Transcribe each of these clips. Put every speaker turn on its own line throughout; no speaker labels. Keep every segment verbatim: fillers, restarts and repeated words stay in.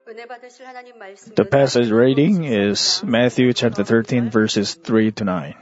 The passage reading is Matthew chapter thirteen, verses three to nine.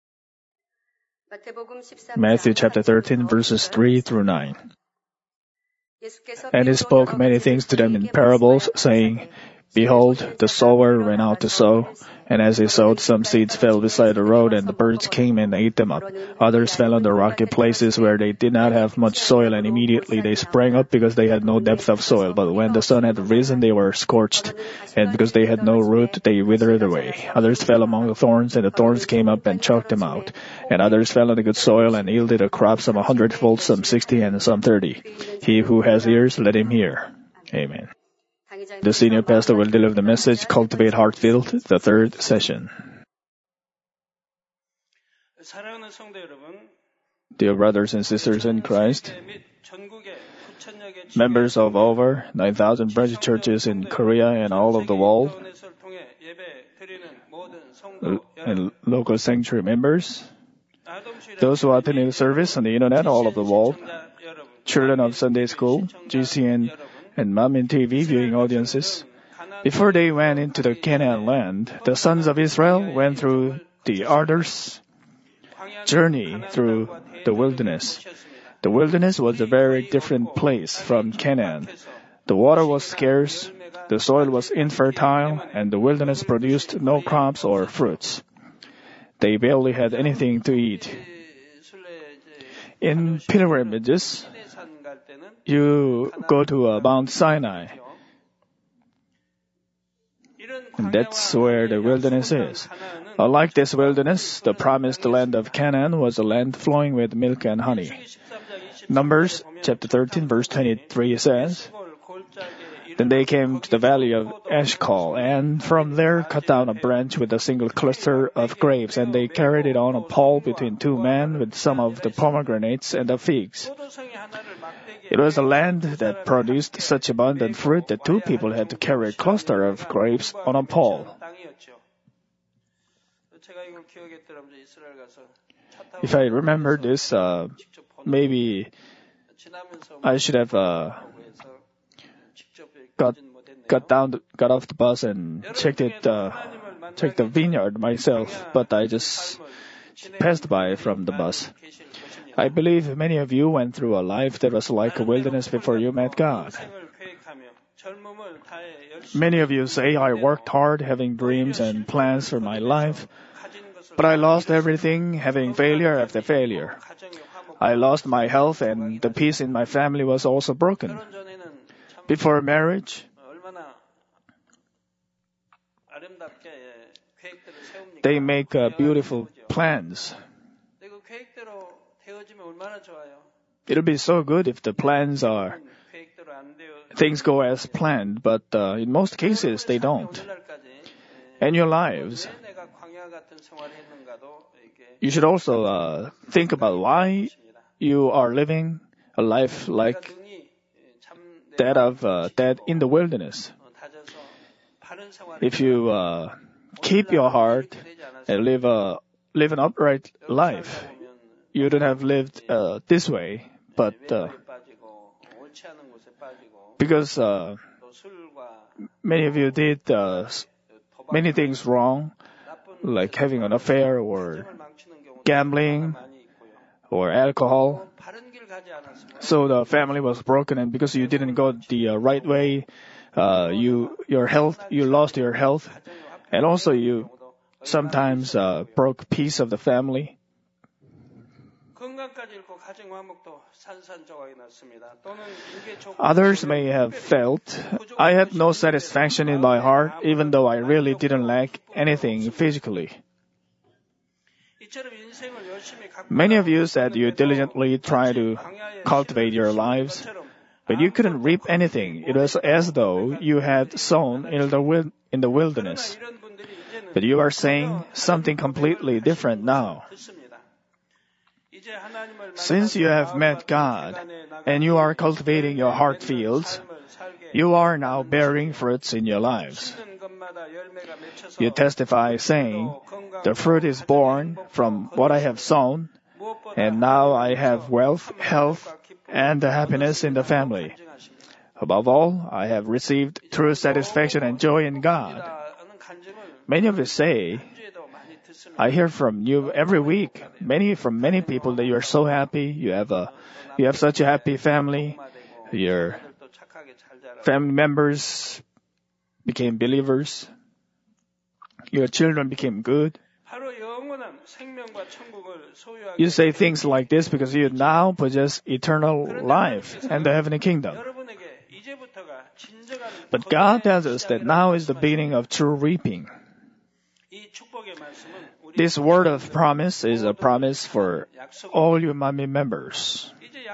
Matthew chapter thirteen, verses three through nine. And he spoke many things to them in parables, saying, Behold, the sower went out to sow, and as he sowed, some seeds fell beside the road, and the birds came and ate them up. Others fell on the rocky places where they did not have much soil, and immediately they sprang up because they had no depth of soil. But when the sun had risen, they were scorched, and because they had no root, they withered away. Others fell among the thorns, and the thorns came up and choked them out. And others fell on the good soil and yielded a crop, some a hundredfold, some sixty, and some thirty. He who has ears, let him hear. Amen. The senior pastor will deliver the message, Cultivate Heartfield, the third session. Dear brothers and sisters in Christ, members of over nine thousand branch churches in Korea and all over the world, and local sanctuary members, those who are attending the service on the internet all over the world, children of Sunday school, G C N, and Mamin T V viewing audiences. Before they went into the Canaan land, the sons of Israel went through the arduous journey through the wilderness. The wilderness was a very different place from Canaan. The water was scarce, the soil was infertile, and the wilderness produced no crops or fruits. They barely had anything to eat. In pilgrimages, you go to uh, Mount Sinai. And that's where the wilderness is. Unlike this wilderness, the promised land of Canaan was a land flowing with milk and honey. Numbers chapter thirteen, verse twenty-three says, Then they came to the valley of Eshcol, and from there cut down a branch with a single cluster of grapes, and they carried it on a pole between two men with some of the pomegranates and the figs. It was a land that produced such abundant fruit that two people had to carry a cluster of grapes on a pole. If I remember this, uh, maybe I should have uh, got got down, got off the bus and checked it, uh, checked the vineyard myself. But I just passed by from the bus. I believe many of you went through a life that was like a wilderness before you met God. Many of you say, I worked hard having dreams and plans for my life, but I lost everything having failure after failure. I lost my health and the peace in my family was also broken. Before marriage, they make uh, beautiful plans. It'll be so good if the plans are, things go as planned, but uh, in most cases they don't. In your lives, you should also uh, think about why you are living a life like that of uh, that in the wilderness. If you uh, keep your heart and live a live an upright life, you don't have lived uh, this way, but uh, because uh, many of you did uh, many things wrong, like having an affair or gambling or alcohol. So the family was broken, and because you didn't go the uh, right way, uh, you your health you lost your health, and also you sometimes uh, broke peace of the family. Others may have felt, I had no satisfaction in my heart, even though I really didn't lack anything physically. Many of you said you diligently tried to cultivate your lives, but you couldn't reap anything. It was as though you had sown in the, in the wilderness. But you are saying something completely different now. Since you have met God and you are cultivating your heart fields, you are now bearing fruits in your lives. You testify saying, the fruit is born from what I have sown, and now I have wealth, health, and happiness in the family. Above all, I have received true satisfaction and joy in God. Many of you say, I hear from you every week, many from many people that you are so happy, you have a, you have such a happy family, your family members became believers, your children became good. You say things like this because you now possess eternal life and the heavenly kingdom. But God tells us that now is the beginning of true reaping. This word of promise is a promise for all you Manmin members.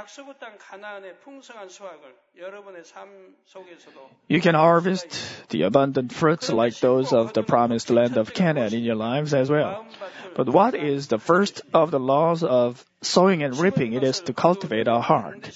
You can harvest the abundant fruits like those of the promised land of Canaan in your lives as well. But what is the first of the laws of sowing and reaping? It is to cultivate our heart.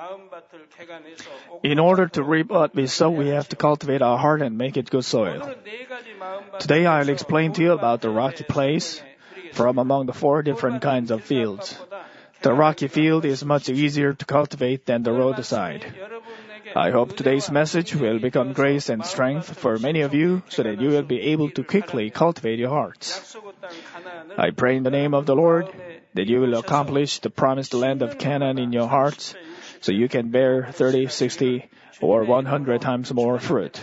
In order to reap what we sow, we have to cultivate our heart and make it good soil. Today I'll explain to you about the rocky place from among the four different kinds of fields. The rocky field is much easier to cultivate than the roadside. I hope today's message will become grace and strength for many of you so that you will be able to quickly cultivate your hearts. I pray in the name of the Lord that you will accomplish the promised land of Canaan in your hearts so you can bear thirty, sixty, or one hundred times more fruit.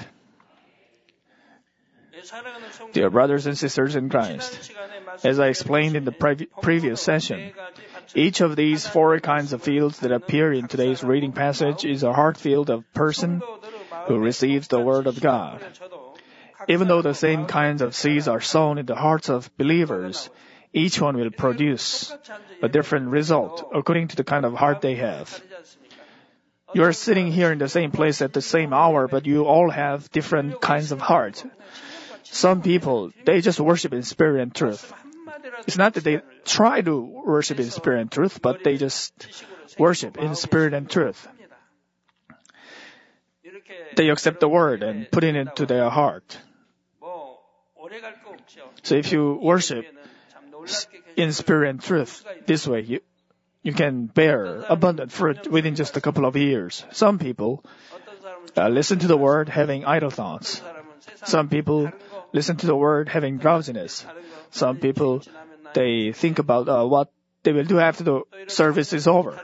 Dear brothers and sisters in Christ, as I explained in the pre- previous session, each of these four kinds of fields that appear in today's reading passage is a heart field of person who receives the Word of God. Even though the same kinds of seeds are sown in the hearts of believers, each one will produce a different result according to the kind of heart they have. You are sitting here in the same place at the same hour, but you all have different kinds of hearts. Some people, they just worship in spirit and truth. It's not that they try to worship in spirit and truth, but they just worship in spirit and truth. They accept the word and put it into their heart. So if you worship in spirit and truth this way, you, you can bear abundant fruit within just a couple of years. Some people uh, listen to the word having idle thoughts. Some people listen to the word having drowsiness. Some people, they think about uh, what they will do after the service is over.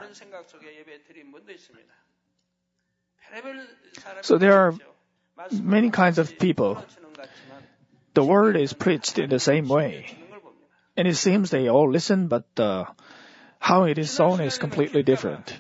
So there are many kinds of people. The word is preached in the same way. And it seems they all listen, but uh, how it is sown is completely different.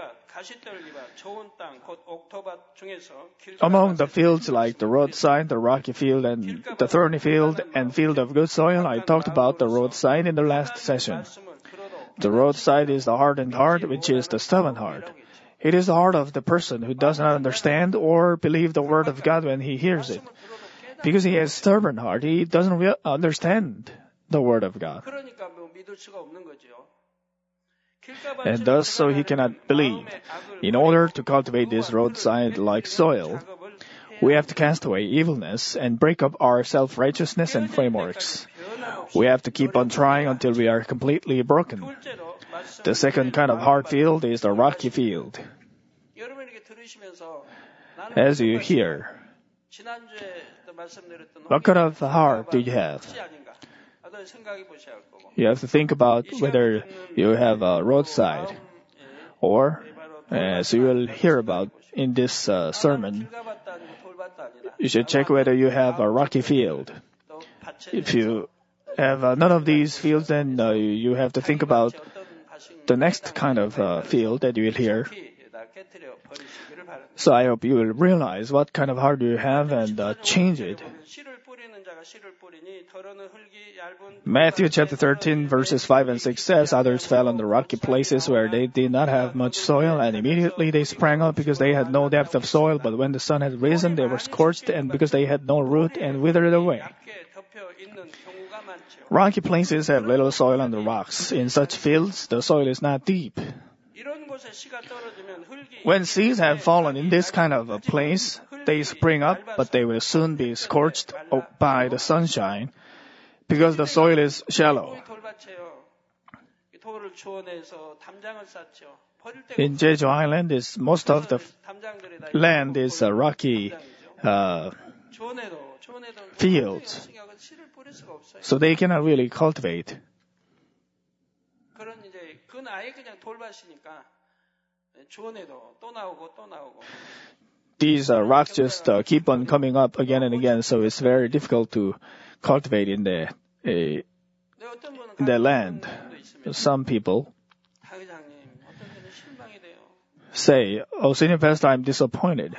Among the fields like the roadside, the rocky field, and the thorny field, and field of good soil, I talked about the roadside in the last session. The roadside is the hardened heart, which is the stubborn heart. It is the heart of the person who does not understand or believe the word of God when he hears it. Because he has a stubborn heart, he doesn't re- understand the word of God. And thus, so he cannot believe. In order to cultivate this roadside-like soil, we have to cast away evilness and break up our self-righteousness and frameworks. We have to keep on trying until we are completely broken. The second kind of hard field is the rocky field. As you hear, what kind of heart do you have? You have to think about whether you have a roadside, or, as you will hear about in this uh, sermon, you should check whether you have a rocky field. If you have uh, none of these fields, then uh, you have to think about the next kind of uh, field that you will hear. So I hope you will realize what kind of heart you have and uh, change it. Matthew chapter thirteen verses five and six says, "Others fell on the rocky places where they did not have much soil, and immediately they sprang up because they had no depth of soil. But when the sun had risen, they were scorched, and because they had no root, and withered away." Rocky places have little soil on the rocks. In such fields, the soil is not deep. When seeds have fallen in this kind of a place, they spring up, but they will soon be scorched by the sunshine because the soil is shallow. In Jeju Island, is most of the land is a rocky uh, fields, so they cannot really cultivate. These uh, rocks just uh, keep on coming up again and again, so it's very difficult to cultivate in the uh, in the land. Some people say, "Oh, Senior Pastor, I'm disappointed.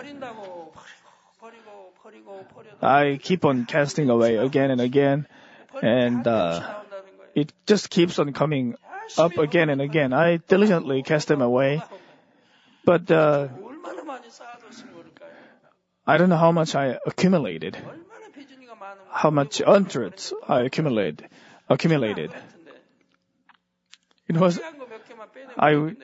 I keep on casting away again and again, and uh, it just keeps on coming up again and again. I diligently cast them away, but uh, I don't know how much I accumulated, how much untruths I accumulated. Accumulated. It was I.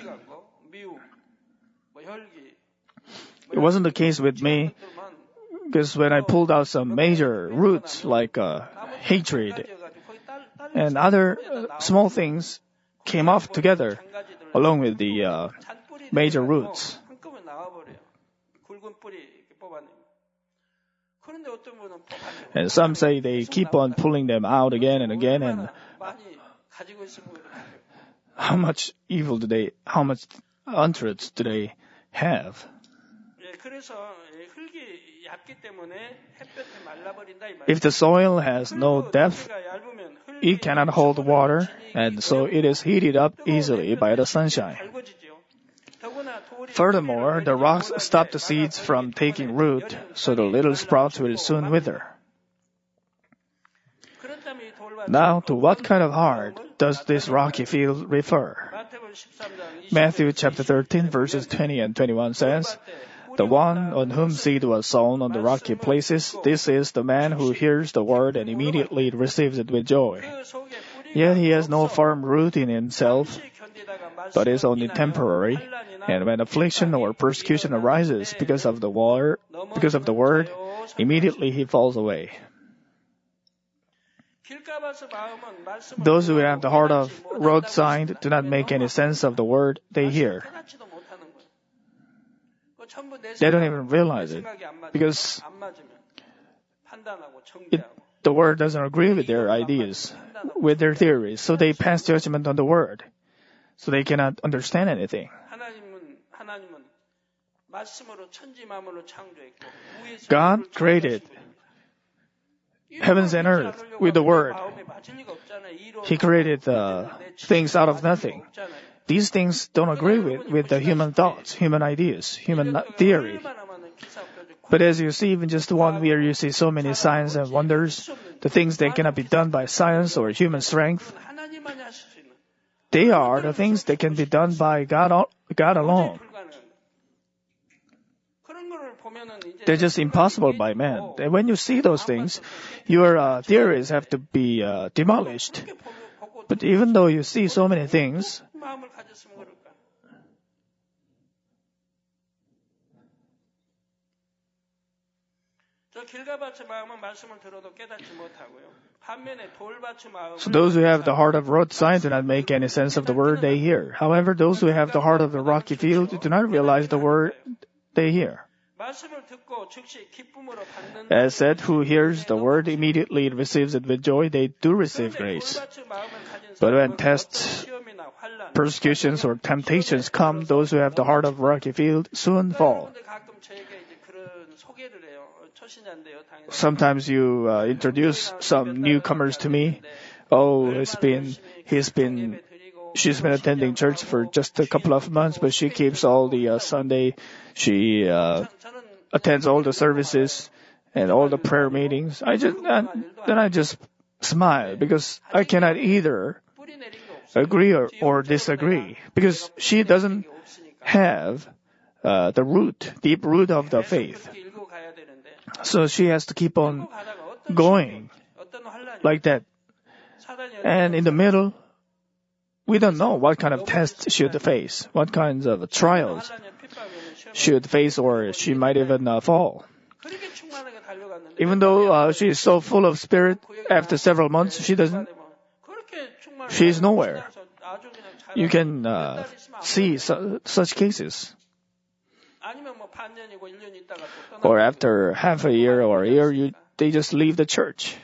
It wasn't the case with me, because when I pulled out some major roots like uh, hatred and other uh, small things came off together along with the uh, major roots. And some say they keep on pulling them out again and again, and how much evil do they, how much untruths do they have? If the soil has no depth, it cannot hold water, and so it is heated up easily by the sunshine. Furthermore, the rocks stop the seeds from taking root, so the little sprouts will soon wither. Now, to what kind of heart does this rocky field refer? Matthew chapter thirteen, verses twenty and twenty-one says, "The one on whom seed was sown on the rocky places, this is the man who hears the word and immediately receives it with joy. Yet he has no firm root in himself, but is only temporary, and when affliction or persecution arises because of the word, because of the word, immediately he falls away." Those who have the heart of roadside do not make any sense of the word they hear. They don't even realize it, because it, the word doesn't agree with their ideas, with their theories, so they pass judgment on the word, so they cannot understand anything. God created heavens and earth with the word. He created uh, things out of nothing. These things don't agree with, with the human thoughts, human ideas, human theory. But as you see, even just one where you see so many signs and wonders, the things that cannot be done by science or human strength, they are the things that can be done by God, God alone. They're just impossible by man. And when you see those things, your uh, theories have to be uh, demolished. But even though you see so many things, so those who have the heart of roadside do not make any sense of the word they hear. However, those who have the heart of the rocky field do not realize the word they hear. As said, who hears the word immediately receives it with joy, they do receive grace. But when tests, persecutions, or temptations come, those who have the heart of rocky field soon fall. Sometimes you uh, introduce some newcomers to me. Oh, it's been, he's been, she's been attending church for just a couple of months, but she keeps all the uh, Sunday, she uh, attends all the services and all the prayer meetings. I just, uh, then I just smile, because I cannot either agree or, or disagree, because she doesn't have uh, the root, deep root of the faith. So she has to keep on going like that. And in the middle, we don't know what kind of tests she should face, what kinds of trials she should face, or she might even uh, fall. Even though uh, she is so full of spirit, after several months, she doesn't, she is nowhere. You can uh, see su- such cases. Or after half a year or a year, you, they just leave the church.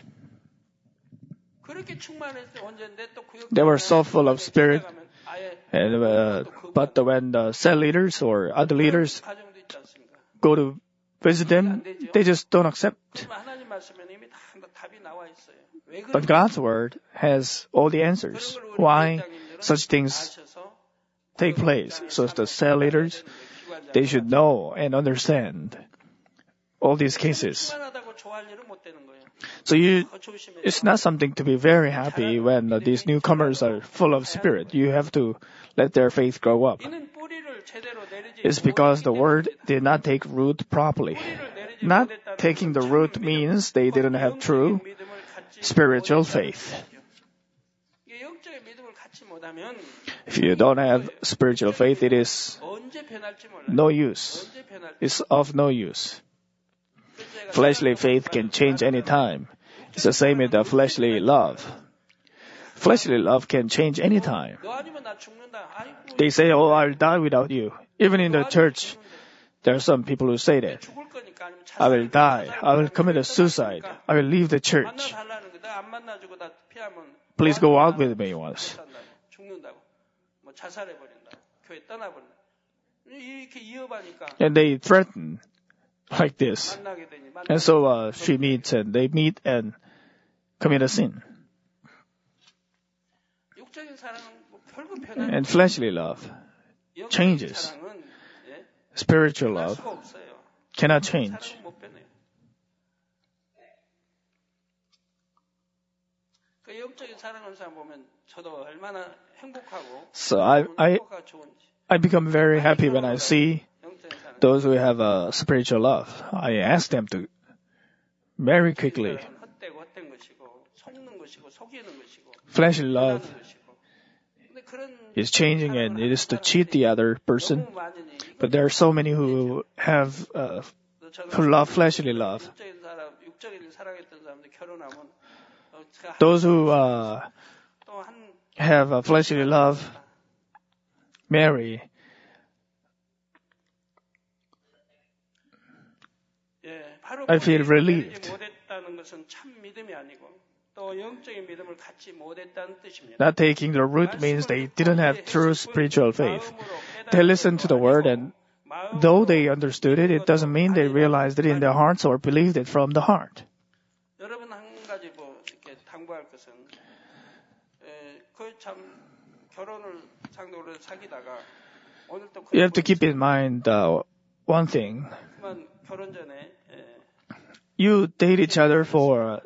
They were so full of spirit, and uh, but when the cell leaders or other leaders go to visit them, they just don't accept. But God's word has all the answers. Why such things take place? So the cell leaders, they should know and understand all these cases. So you, it's not something to be very happy when uh, these newcomers are full of spirit. You have to let their faith grow up. It's because the word did not take root properly. Not taking the root means they didn't have true spiritual faith. If you don't have spiritual faith, it is no use. It's of no use. Fleshly faith can change any time. It's the same with the fleshly love. Fleshly love can change any time. They say, oh, I'll die without you. Even in the church, there are some people who say that. I will die. I will commit a suicide. I will leave the church. Please go out with me once. And they threaten like this. And so uh, she meets and they meet and commit a sin. And fleshly love changes. Spiritual love cannot change. So I, I, I become very happy when I see those who have a spiritual love. I ask them to marry quickly. Fleshly love is changing and it is to cheat the other person. But there are so many who have, uh, who love fleshly love. Those who uh, have a fleshly love marry. I feel relieved. Not taking the root means they didn't have true spiritual faith. They listened to the word and though they understood it, it doesn't mean they realized it in their hearts or believed it from the heart. You have to keep in mind uh, one thing. You date each other for uh,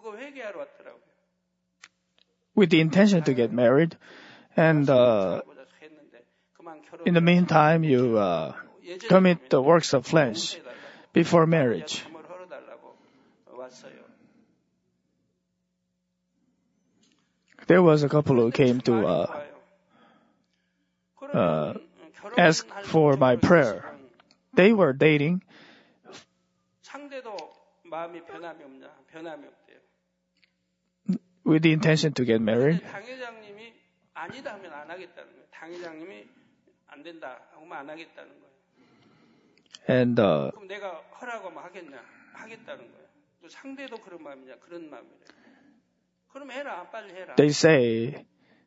with the intention to get married, and uh, in the meantime you uh, commit the works of flesh before marriage. There was a couple who came to uh, uh, ask for my prayer. They were dating. With the intention to get married. And uh, they say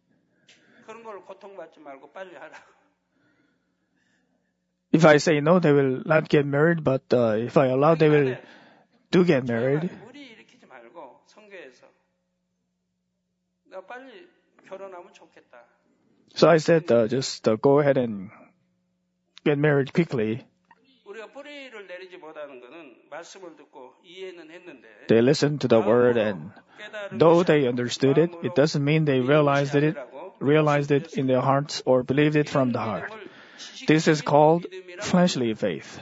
if I say no, they will not get married, but uh, if I allow, they will do get married. So I said, uh, just uh, go ahead and get married quickly. They listened to the word, and though they understood it, it doesn't mean they realized it, realized it in their hearts or believed it from the heart. This is called fleshly faith.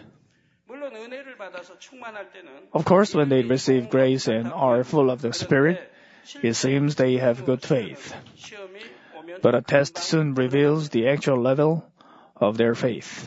Of course, when they receive grace and are full of the Spirit, it seems they have good faith. But a test soon reveals the actual level of their faith.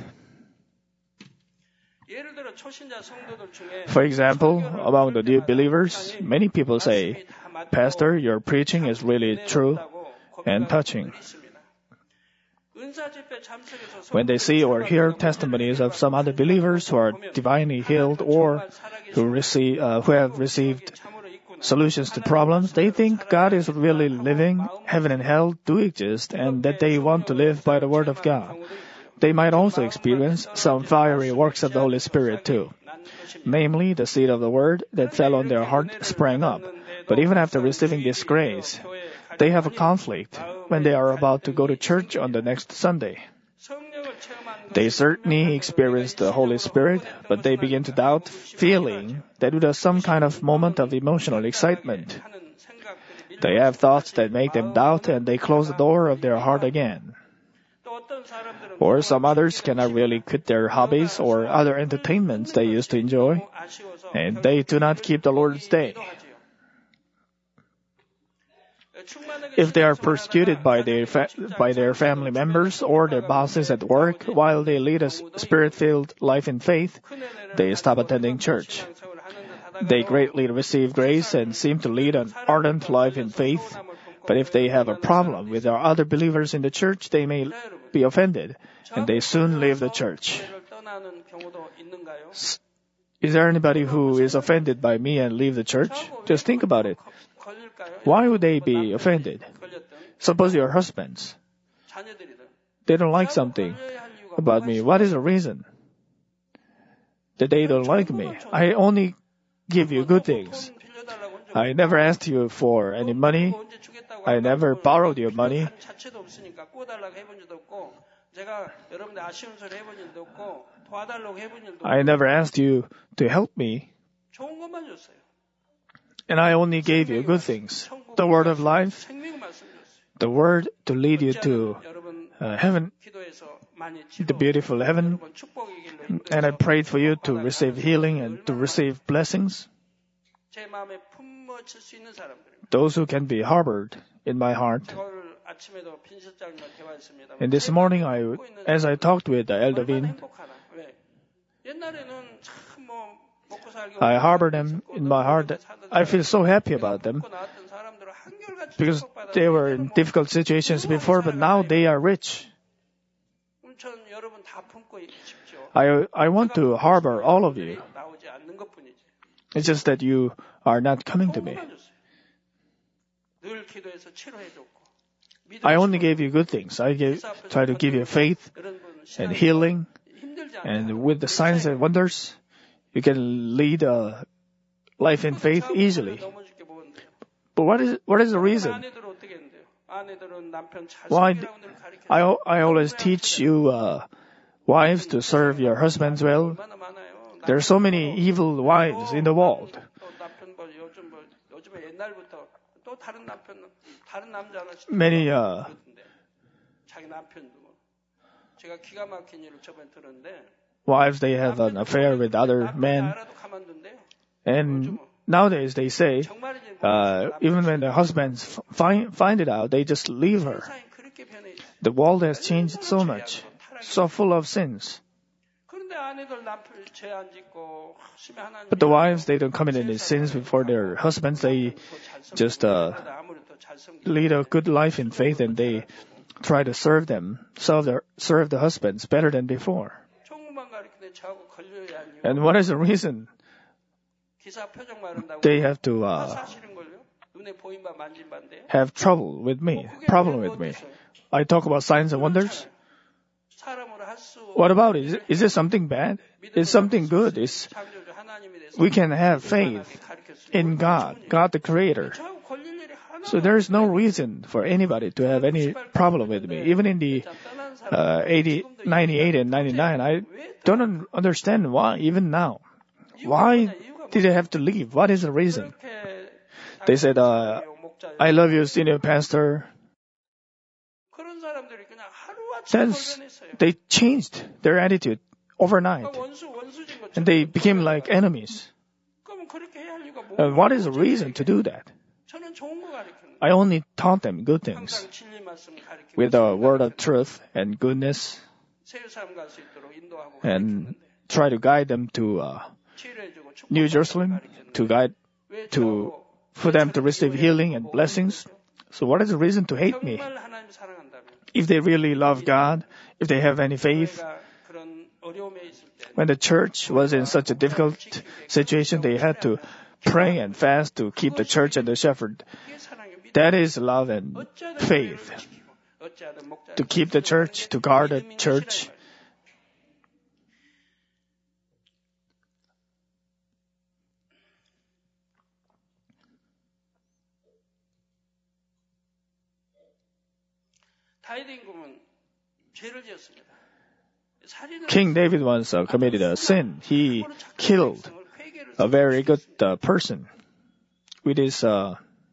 For example, among the new believers, many people say, Pastor, your preaching is really true and touching. When they see or hear testimonies of some other believers who are divinely healed or who receive, uh, who have received solutions to problems, they think God is really living, heaven and hell do exist, and that they want to live by the Word of God. They might also experience some fiery works of the Holy Spirit too. Namely, the seed of the Word that fell on their heart sprang up. But even after receiving this grace, they have a conflict when they are about to go to church on the next Sunday. They certainly experience the Holy Spirit, but they begin to doubt, feeling that it was some kind of moment of emotional excitement. They have thoughts that make them doubt, and they close the door of their heart again. Or some others cannot really quit their hobbies or other entertainments they used to enjoy, and they do not keep the Lord's Day. If they are persecuted by their fa- by their family members or their bosses at work while they lead a spirit-filled life in faith, they stop attending church. They greatly receive grace and seem to lead an ardent life in faith, but if they have a problem with our other believers in the church, they may be offended, and they soon leave the church. Is there anybody who is offended by me and leave the church? Just think about it. Why would they be offended? Suppose your husbands. They don't like something about me. What is the reason that they don't like me? I only give you good things. I never asked you for any money. I never borrowed your money. I never asked you to help me. And I only gave you good things. The word of life, the word to lead you to uh, heaven, the beautiful heaven. And I prayed for you to receive healing and to receive blessings. Those who can be harbored in my heart. And this morning, I, as I talked with Elder Vin, I harbor them in my heart. I feel so happy about them because they were in difficult situations before, but now they are rich. I, I want to harbor all of you. It's just that you are not coming to me. I only gave you good things. I gave, try to give you faith and healing, and with the signs and wonders, you can lead a life in faith easily. But what is what is the reason? Why? I I always teach you uh, wives to serve your husbands well. There are so many evil wives in the world. Many uh, wives, they have an affair with other men. And nowadays they say, uh, even when the husbands find, find it out, they just leave her. The world has changed so much, so full of sins. But the wives, they don't commit any sins before their husbands. They just uh, lead a good life in faith, and they try to serve them, serve, their, serve the husbands better than before. And what is the reason? They have to uh, have trouble with me, problem with me. I talk about signs and wonders. What about it? Is, it, is it something bad? It's something good. It's, we can have faith in God, God the Creator. So there is no reason for anybody to have any problem with me. Even in the uh, eighty, ninety-eight and ninety-nine, I don't understand why, even now. Why did they have to leave? What is the reason? They said, uh, I love you, senior pastor. Since they changed their attitude overnight, and they became like enemies. And what is the reason to do that? I only taught them good things with the word of truth and goodness, and try to guide them to uh, New Jerusalem, to guide to for them to receive healing and blessings. So what is the reason to hate me? if they really love God, if they have any faith, when the church was in such a difficult situation, they had to pray and fast to keep the church and the shepherd. That is love and faith. To keep the church, to guard the church. King David once uh, committed a sin. He killed a very good uh, person with his uh,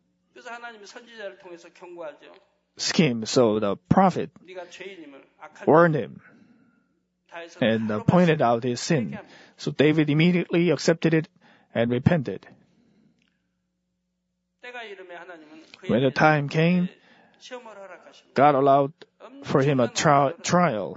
scheme. So the prophet warned him and uh, pointed out his sin. So David immediately accepted it and repented. When the time came, God allowed for him a tri- trial.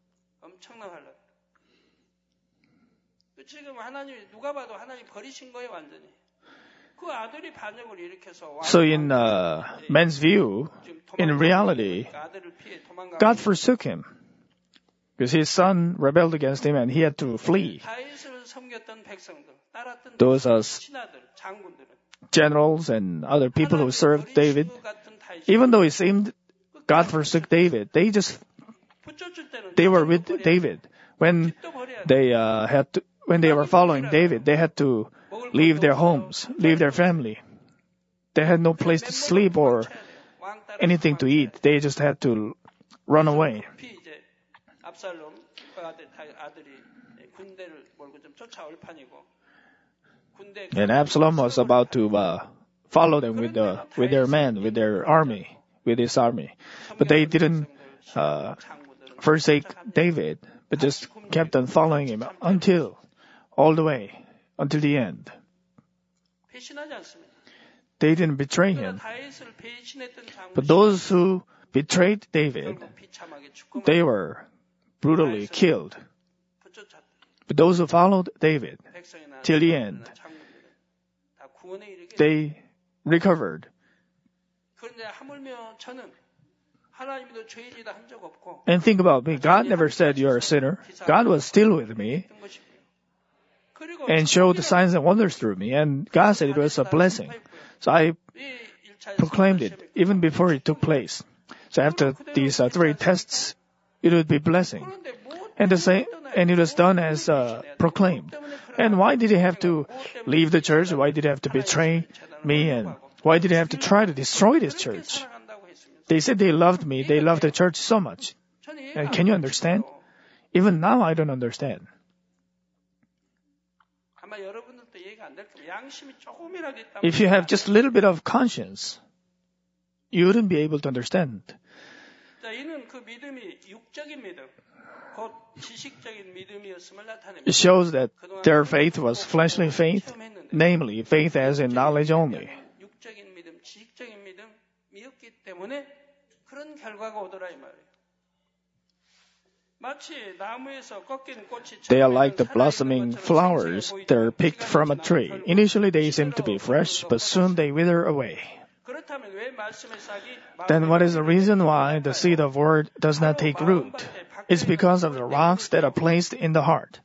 So in uh, man's view, in reality, God forsook him because his son rebelled against him and he had to flee. Those uh, generals and other people who served David, even though it seemed God forsook David, they just they were with David. When they uh, had to, when they were following David, they had to leave their homes, leave their family. They had no place to sleep or anything to eat. They just had to run away. And Absalom was about to uh, follow them with the with their men, with their army, with his army, but they didn't uh, forsake David, but just kept on following him until all the way until the end. They didn't betray him. But those who betrayed David, they were brutally killed. But those who followed David till the end, they recovered. And think about me. God never said you're a sinner. God was still with me and showed the signs and wonders through me. And God said it was a blessing. So I proclaimed it even before it took place. So after these uh, three tests, it would be blessing. And the same, and it was done as uh, proclaimed. And why did he have to leave the church? Why did he have to betray me? And why did he have to try to destroy this church? They said they loved me. They loved the church so much. And can you understand? Even now, I don't understand. If you have just a little bit of conscience, you wouldn't be able to understand. It shows that their faith was fleshly faith, namely faith as in knowledge only. They are like the blossoming flowers that are picked from a tree. Initially they seem to be fresh, but soon they wither away. Then what is the reason why the seed of word does not take root? It's because of the rocks that are placed in the heart.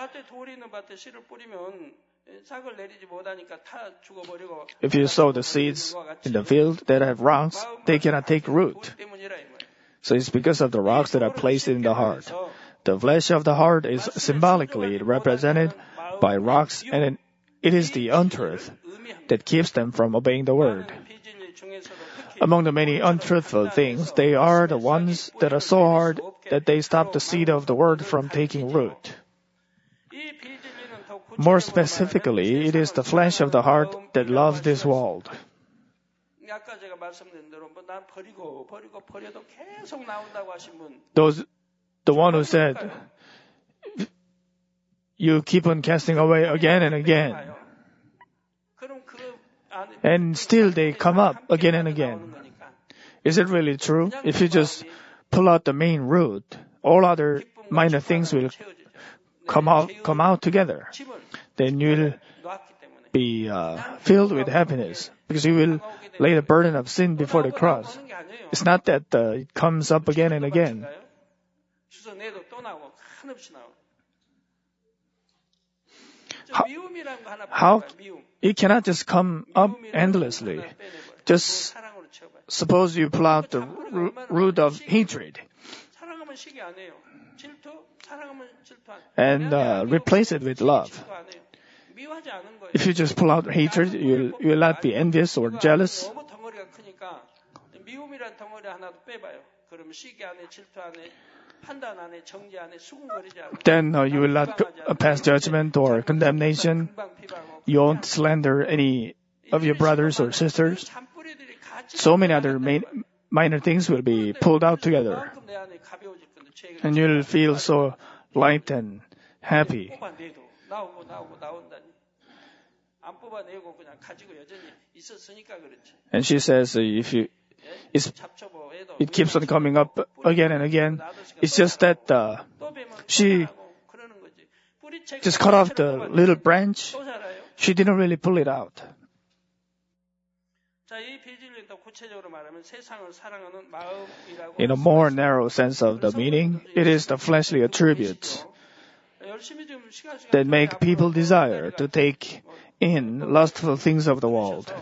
If you sow the seeds in the field that have rocks, they cannot take root. So it's because of the rocks that are placed in the heart. The flesh of the heart is symbolically represented by rocks, and it is the untruth that keeps them from obeying the word. Among the many untruthful things, they are the ones that are so hard that they stop the seed of the word from taking root. More specifically, it is the flesh of the heart that loves this world. Those, the one who said, you keep on casting away again and again. And still they come up again and again. Is it really true? If you just pull out the main root, all other minor things will come out, come out together, then you'll be uh, filled with happiness because you will lay the burden of sin before the cross. It's not that uh, it comes up again and again. How, how it cannot just come up endlessly. Just suppose you pull out the root of hatred and uh, replace it with love. If you just pull out hatred, you will not be envious or jealous. Then uh, you will not uh, pass judgment or condemnation. You won't slander any of your brothers or sisters. So many other main, minor things will be pulled out together. And you'll feel so light and happy. And she says, uh, if you, it's, it keeps on coming up again and again. It's just that uh, she just cut off the little branch. She didn't really pull it out. In a more narrow sense of the meaning, it is the fleshly attributes that make people desire to take in lustful things of the world.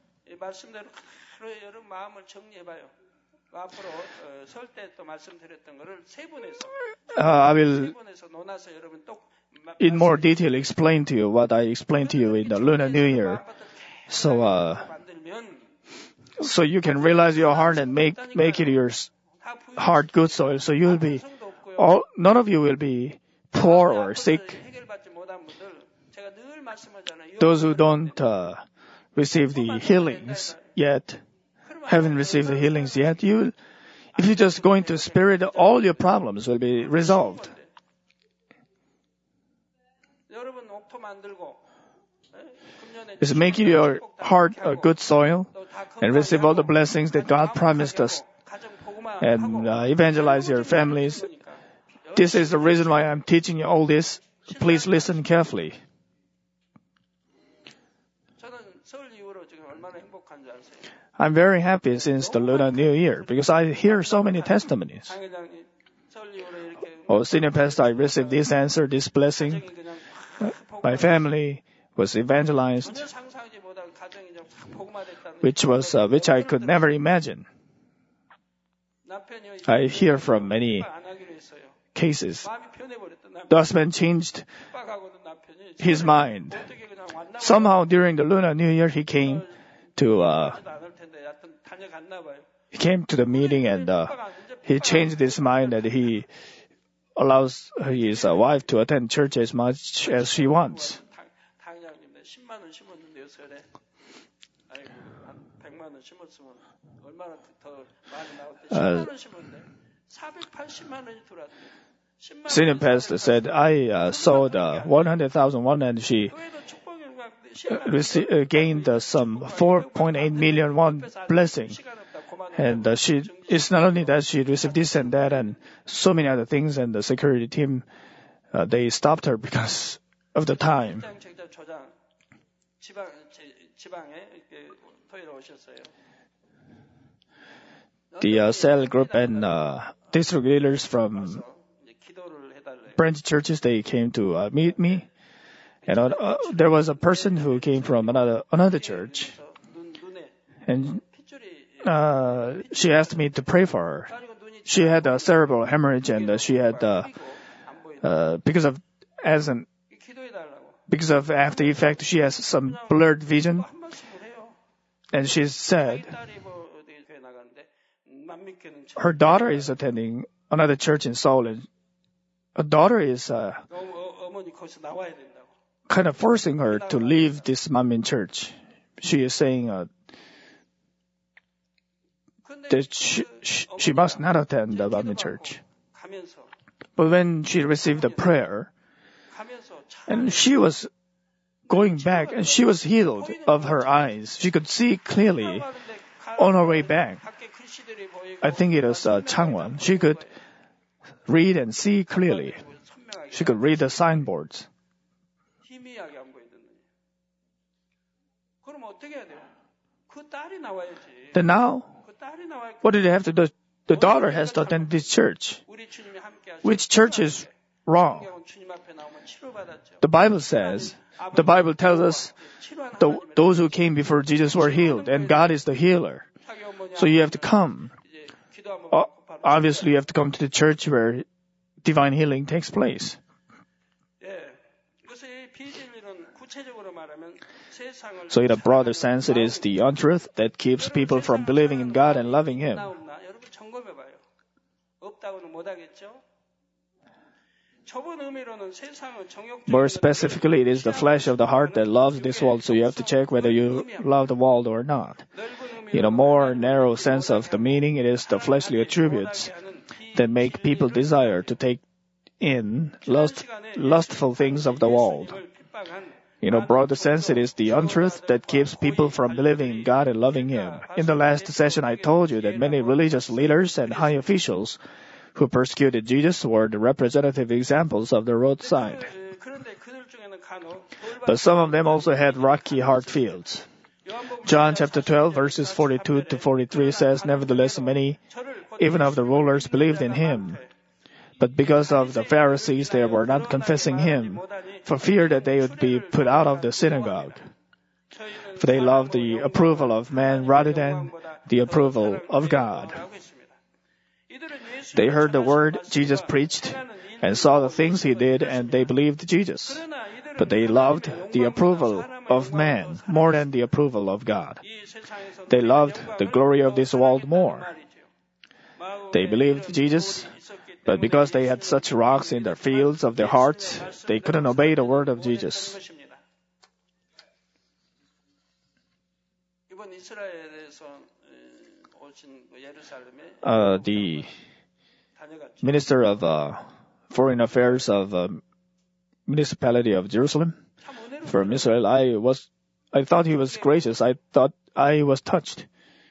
Uh, I will, in more detail, explain to you what I explained to you in the Lunar New Year. So, uh, so you can realize your heart and make make it your heart good soil. So you'll be, all none of you will be poor or sick. Those who don't uh, receive the healings yet, haven't received the healings yet, you, if you just go into spirit, all your problems will be resolved. It's making your heart a good soil and receive all the blessings that God promised us and uh, evangelize your families. This is the reason why I'm teaching you all this. Please listen carefully. I'm very happy since the Lunar New Year because I hear so many testimonies. Oh, Senior Pastor, I received this answer, this blessing. My family was evangelized, which was uh, which I could never imagine. I hear from many cases. The husband changed his mind. Somehow during the Lunar New Year, he came to uh, he came to the meeting and uh, he changed his mind and he allows his uh, wife to attend church as much as she wants. Uh, Senior Pastor said, I uh, sold uh, one hundred thousand won and she uh, received, uh, gained uh, some four point eight million won blessing. And uh, she, it's not only that she received this and that and so many other things, and the security team, uh, they stopped her because of the time. The uh, cell group and uh, district leaders from branch churches, they came to uh, meet me. And uh, there was a person who came from another another church, and uh, she asked me to pray for her. She had a cerebral hemorrhage, and uh, she had uh, uh, because of as an because of after effect, she has some blurred vision, and she said her daughter is attending another church in Seoul, and her daughter is uh, kind of forcing her to leave this Manmin church. She is saying uh, that she, she, she must not attend the Manmin church. But when she received the prayer, and she was going back, and she was healed of her eyes. She could see clearly on her way back. I think it was uh, Changwon. She could read and see clearly. She could read the signboards.
희미하게 안 보이던 눈이. 그럼 어떻게 해야 돼요? 그 딸이 나와야지.
Then now,
그 딸이 나와야.
what did they have to do? The daughter has to attend this church.
우리 주님이 함께 하시는
Which church is wrong?
성경은 주님 앞에 나오면 치료받았죠.
The Bible says, the Bible tells us the, those who came before Jesus were healed, and God is the healer. So you have to come. Uh, obviously, you have to come to the church where divine healing takes place. So in a broader sense, it is the untruth that keeps people from believing in God and loving Him. More specifically, it is the flesh of the heart that loves this world, so you have to check whether you love the world or not. In a more narrow sense of the meaning, it is the fleshly attributes that make people desire to take in lust, lustful things of the world. In a broader sense, it is the untruth that keeps people from believing in God and loving Him. In the last session, I told you that many religious leaders and high officials who persecuted Jesus were the representative examples of the roadside. But some of them also had rocky hard fields. John chapter twelve verses forty-two to forty-three says, "Nevertheless, many, even of the rulers, believed in Him. But because of the Pharisees, they were not confessing Him, for fear that they would be put out of the synagogue. For they loved the approval of man rather than the approval of God." They heard the word Jesus preached and saw the things He did, and they believed Jesus. But they loved the approval of man more than the approval of God. They loved the glory of this world more. They believed Jesus, but because they had such rocks in their fields of their hearts, they couldn't obey the word of Jesus. Uh, the Minister of uh, Foreign Affairs of uh, Municipality of Jerusalem from Israel, I was, I thought he was gracious. I thought I was touched.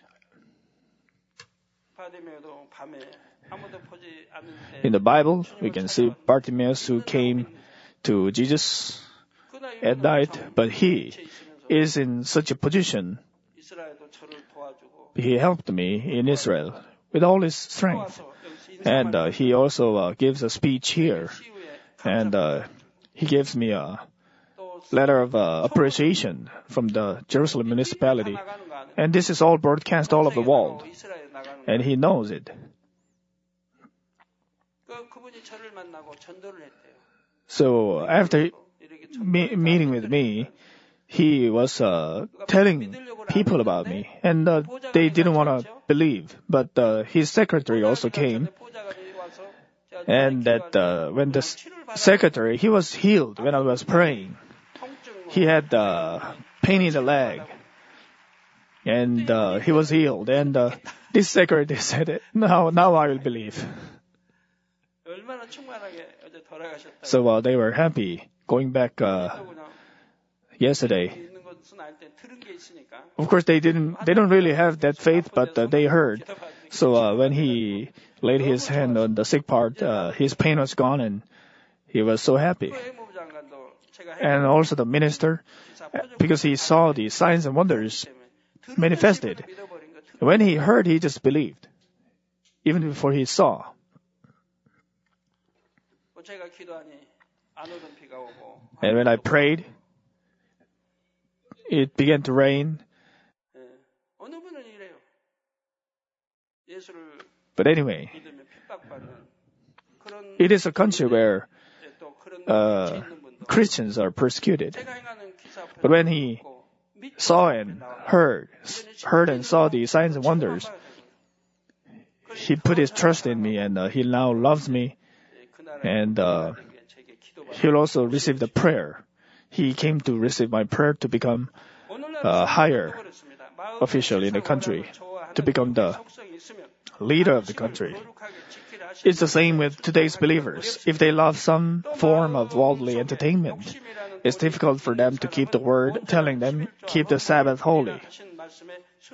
In the Bible, we can see Bartimaeus who came to Jesus at night, but he is in such a position. He helped me in Israel with all his strength. And uh, he also uh, gives a speech here. And uh, he gives me a letter of uh, appreciation from the Jerusalem municipality. And this is all broadcast all over the world. And he knows it. So after me- meeting with me, he was uh, telling people about me, and uh, they didn't want to believe. But uh, his secretary also came, and that uh, when the secretary, he was healed when I was praying. He had uh, pain in the leg, and uh, he was healed. And uh, this secretary said, "Now, now I will believe." So uh, they were happy going back uh, yesterday. Of course, they didn't. They don't really have that faith, but uh, they heard. So uh, when he laid his hand on the sick part, uh, his pain was gone, and he was so happy. And also the minister, because he saw the signs and wonders manifested. When he heard, he just believed, even before he saw. And when I prayed, it began to rain. But anyway, it is a country where uh, Christians are persecuted. But when he saw and heard, heard and saw the signs and wonders, he put his trust in me, and uh, he now loves me, and uh, he'll also receive the prayer. He came to receive my prayer to become a higher official in the country, to become the leader of the country. It's the same with today's believers. If they love some form of worldly entertainment, it's difficult for them to keep the word telling them, keep the Sabbath holy.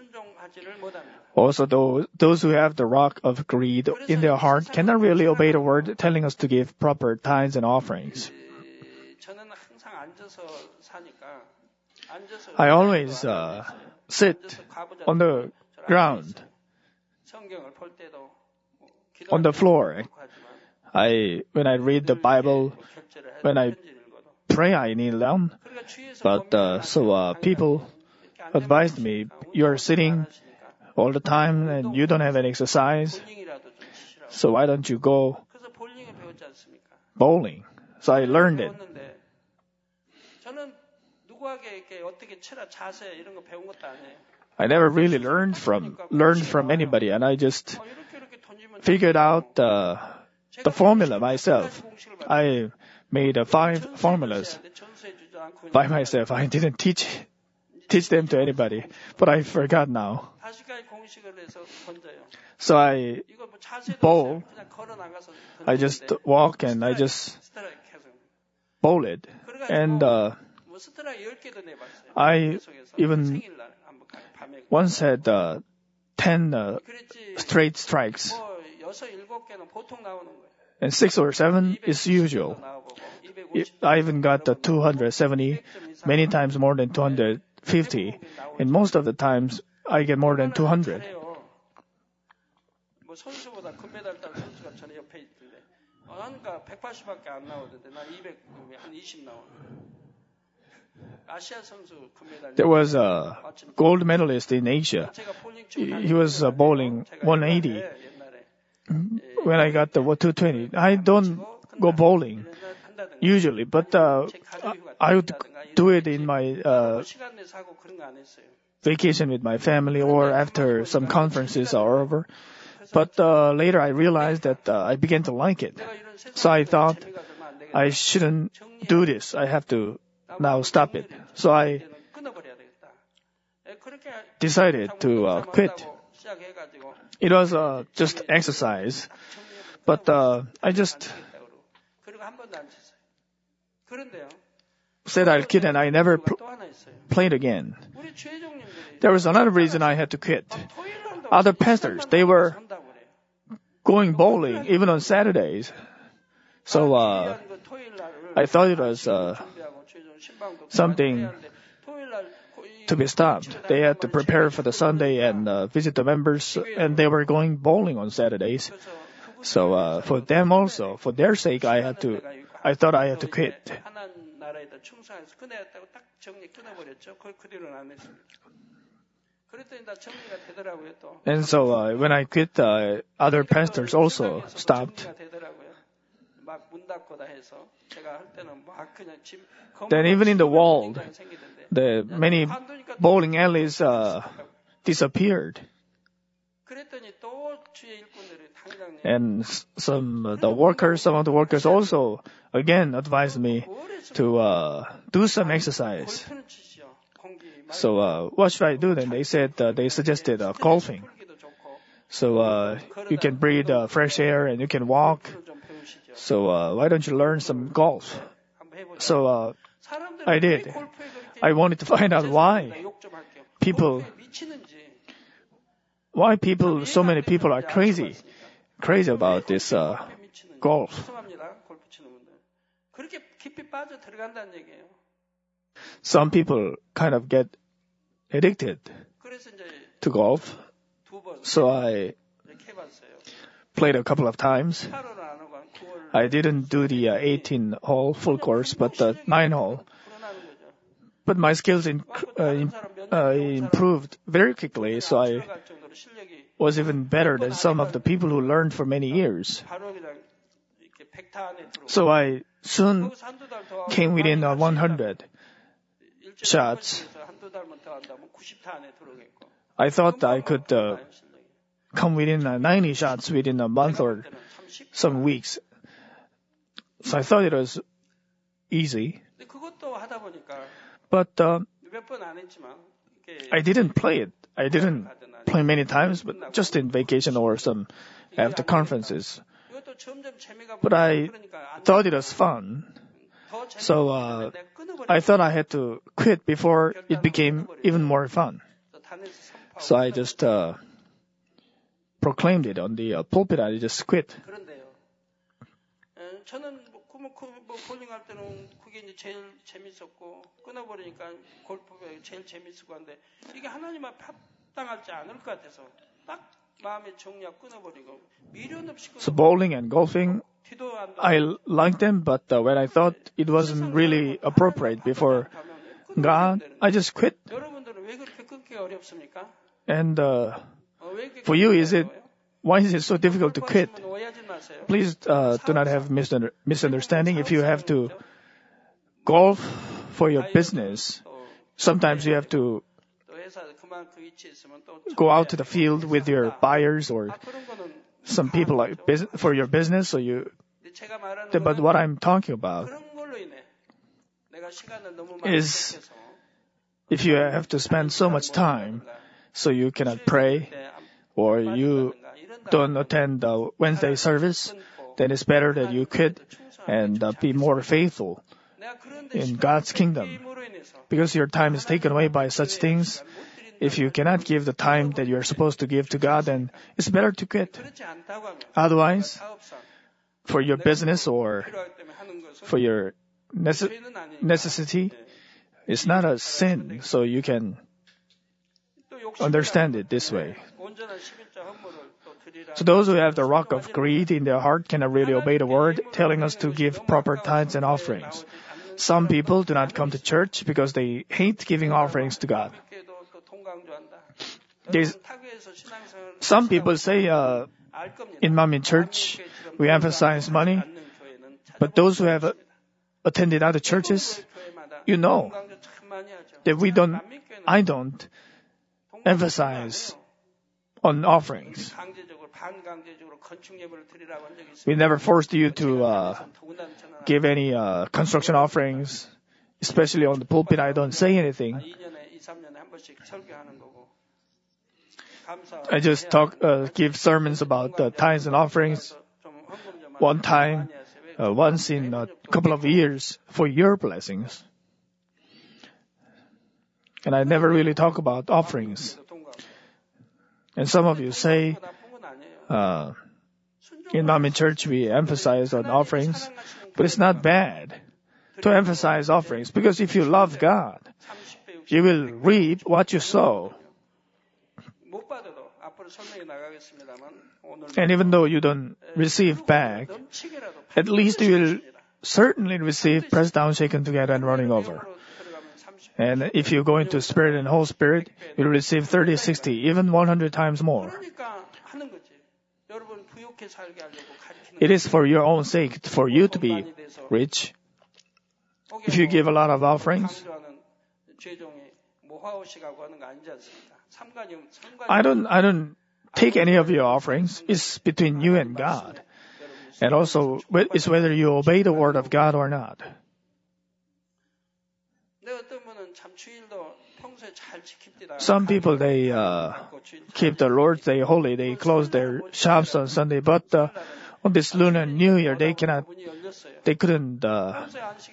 하지를 못합니다.
Also, those, those who have the rock of greed in their heart cannot really obey the word telling us to give proper tithes and offerings.
에, 저는 항상 앉아서 사니까 앉아서
I always uh, sit on the ground,
성경을 볼 때도
on the floor. I when I read the Bible, when I pray, I kneel down. But uh, so uh, people advised me, you're sitting all the time and you don't have any exercise, so why don't you go
그래서 볼링을 배웠지 않습니까?
bowling? So I learned it.
배웠는데 저는 누구에게 이렇게 어떻게 치라 자세 이런 거 배운 것도 아니에요.
I never really learned from learned from anybody, and I just
어, 이렇게 이렇게 던지면
figured out uh, the formula myself. I made uh, five formulas
전수해 주지 않고
by myself. I didn't teach teach them to anybody, but I forgot now.
다시까지 공식을 해서 던져요.
So I
이거 뭐 자세도
bowl.
없어요. 그냥 걸어 나가서
I just walk and I just
스트라이크 계속.
bowl it, and uh,
뭐 스트라이크 열 개도 내봤어요.
I
계속해서
even
생일날 한번 가요. 밤에.
once had uh, ten uh,
그랬지.
straight strikes,
뭐 여섯 일곱 개는 보통 나오는 거예요.
and six or seven is usual.
나와보고
I even got the two hundred seventy, many times more than two hundred fifty, and most of the times I get more than two hundred.
뭐 선수보다 금메달 딴 선수가 전에 옆에 있던데, 어, 그러니까 백팔십밖에 안 나오던데 나 이백 한 이십 나와. 아시아 선수 금메달.
There was a gold medalist in Asia.
제가 볼링
He he was uh, bowling one eighty.
옛날에
When I got the two twenty, I don't go bowling usually, but uh, I would do it in my uh,
시간 내서 하고 그런 거 안 했어요.
vacation with my family or after some conferences are over. But uh, later I realized that uh, I began to like it.
내가 이런 세상
So I thought
재미가 좀 안 되겠다.
I shouldn't do this. I have to now stop it. So I
끊어버려야 되겠다. 예, 그렇게
decided to uh, quit.
시작해가지고
It was uh, just exercise, but uh, I just
그리고 한 번도 안 쳤어요. 그런데요.
said I'll quit and I never pl-
또 하나 있어요.
played again.
우리 주회장님들이
There was another reason I had to quit.
토요일 날도
Other pastors, they were
한다고 그래요.
going bowling even on Saturdays. So uh,
그 토요일 날을
I thought it was uh,
준비하고 주회장 신방도
something
해야 하는데 토요일 날 이-
to be stopped. They had to prepare for the Sunday and uh, visit the members, and they were going bowling on Saturdays.
그래서 그분
So uh, for them also, for their sake, I had to. I thought I had to quit.
하나님 나라에다 충성해서 끝내야겠다고 딱 정리 끊어버렸죠. 그걸 그대로는 안 했습니다. 그랬더니 다 정리가 되더라고요 또.
And so uh, when I quit, uh, other pastors also stopped.
정리가 되더라고요. 막 문 닫고 다 해서 제가 할 때는 막 그냥 집.
Then even in the world,
생기던데.
the many bowling alleys uh, disappeared,
그랬더니 또 주의 일꾼들이 당장
and s- some uh, the workers, some of the workers also again advised me to uh, do some exercise.
골프는 치시오. 공기 맑은
So uh, what should I do then? They said uh, they suggested uh, golfing.
풀기도 좋고
So uh, you can breathe uh, fresh air and you can walk.
그걸 좀 배우시죠.
So uh, why don't you learn some golf?
한번 해보자.
So uh,
사람들은
I
왜
did.
골프에 그렇게
I wanted to find out why
욕 좀 할게요.
people,
골프에 미치는지.
why people, so many people are crazy, crazy about this uh,
골프에 미치는지.
golf.
죄송합니다. 골프 치는 분들. 그렇게 깊이 빠져 들어간다는 얘기예요.
Some people kind of get addicted
그래서 이제
to golf.
두 번
So I
이렇게 해봤어요.
played a couple of times.
팔 홀은 안 하고 한 구 홀.
I didn't do the uh, eighteen hole full course, but the nine hole.
불어나는 거죠.
But my skills in, uh, in, uh, improved very quickly, so I
들어갈 정도로 실력이
was even better than some of the people who learned for many years.
바로 그냥 이렇게 백타 안에 들어오고.
So I soon
거기서 한두 달 더
came within uh, one hundred
일주일에
shots.
한 번씩 해서 한두 달만 더 한다면 구십 타 안에 들어오겠고.
I thought I could uh,
나요, 실력이.
come within uh, ninety shots within a month or
그때는 참 쉽-
some weeks. So I thought it was easy,
근데 그것도 하다 보니까
but uh,
몇 번 안 했지만 이렇게
I didn't play it. I didn't play many times, but just in vacation or some after conferences.
이것도 점점 재미가
But I
그러니까 안
thought it was fun,
더 재미가
so uh,
없는데 내가 끊어버렸어.
I thought I had to quit before it became even more fun.
단에서 삼 파
So I just uh, proclaimed it on the uh, pulpit. I just quit.
그런데요. 에, 저는 뭐, 뭐, 그, 뭐 볼링 할 때는 그게 이제 제일 재밌었고 끊어버리니까 골프가 제일 재밌었고 한데 이게 하나님 앞에 합당하지 않을 것 같아서 딱 마음의 정리가 끊어버리고 미련 없이
So bowling and golfing,
티도 안
I liked them, but uh, when I thought it wasn't really appropriate before God, I just quit.
여러분들은 왜 그렇게 끊기가 어렵습니까?
And uh,
어, 왜 이렇게
for you, is it
끊기가 어려워요?
why is it so difficult to quit?
골프하시면 오해하지 마세요.
Please uh, do not have misunder- misunderstanding. If you have to golf for your business,
또,
sometimes you have to
또 회사 그만 그 위치에 있으면 또
go out to the field with your buyers or
아, 그런 거는
some people like bus- for your business. So you,
근데 제가 말하는
but
거는
what I'm talking about
그런 걸로 인해 내가 시간을 너무 많이
is
뺏겨서
if you have to spend so much time, so you cannot pray or you don't attend the Wednesday service, then it's better that you quit and uh, be more faithful in God's kingdom. Because your time is taken away by such things, if you cannot give the time that you are supposed to give to God, then it's better to quit. Otherwise, for your business or for your nece- necessity, it's not a sin, so you can understand it this way. So those who have the rock of greed in their heart cannot really obey the word, telling us to give proper tithes and offerings. Some people do not come to church because they hate giving offerings to God. There's, some people say, uh, in Manmin Church, we emphasize money, but those who have uh, attended other churches, you know that we don't, I don't emphasize on offerings. We never forced you to uh, give any uh, construction offerings, especially on the pulpit. I don't say anything. I just talk, uh, give sermons about uh, tithes and offerings one time, uh, once in a couple of years for your blessings. And I never really talk about offerings. And some of you say, uh, in Manmin Church we emphasize on offerings, but it's not bad to emphasize offerings, because if you love God, you will reap what you sow. And even though you don't receive back, at least you will certainly receive pressed down, shaken together, and running over. And if you go into Spirit and Whole Spirit, you'll receive thirty, sixty, even one hundred times more. It is for your own sake, for you to be rich. If you give a lot of offerings, I don't, I don't take any of your offerings. It's between you and God. And also, it's whether you obey the word of God or not. Some people, they uh, keep the Lord's Day holy. They close their shops on Sunday, but uh, on this Lunar New Year, they cannot, they couldn't uh,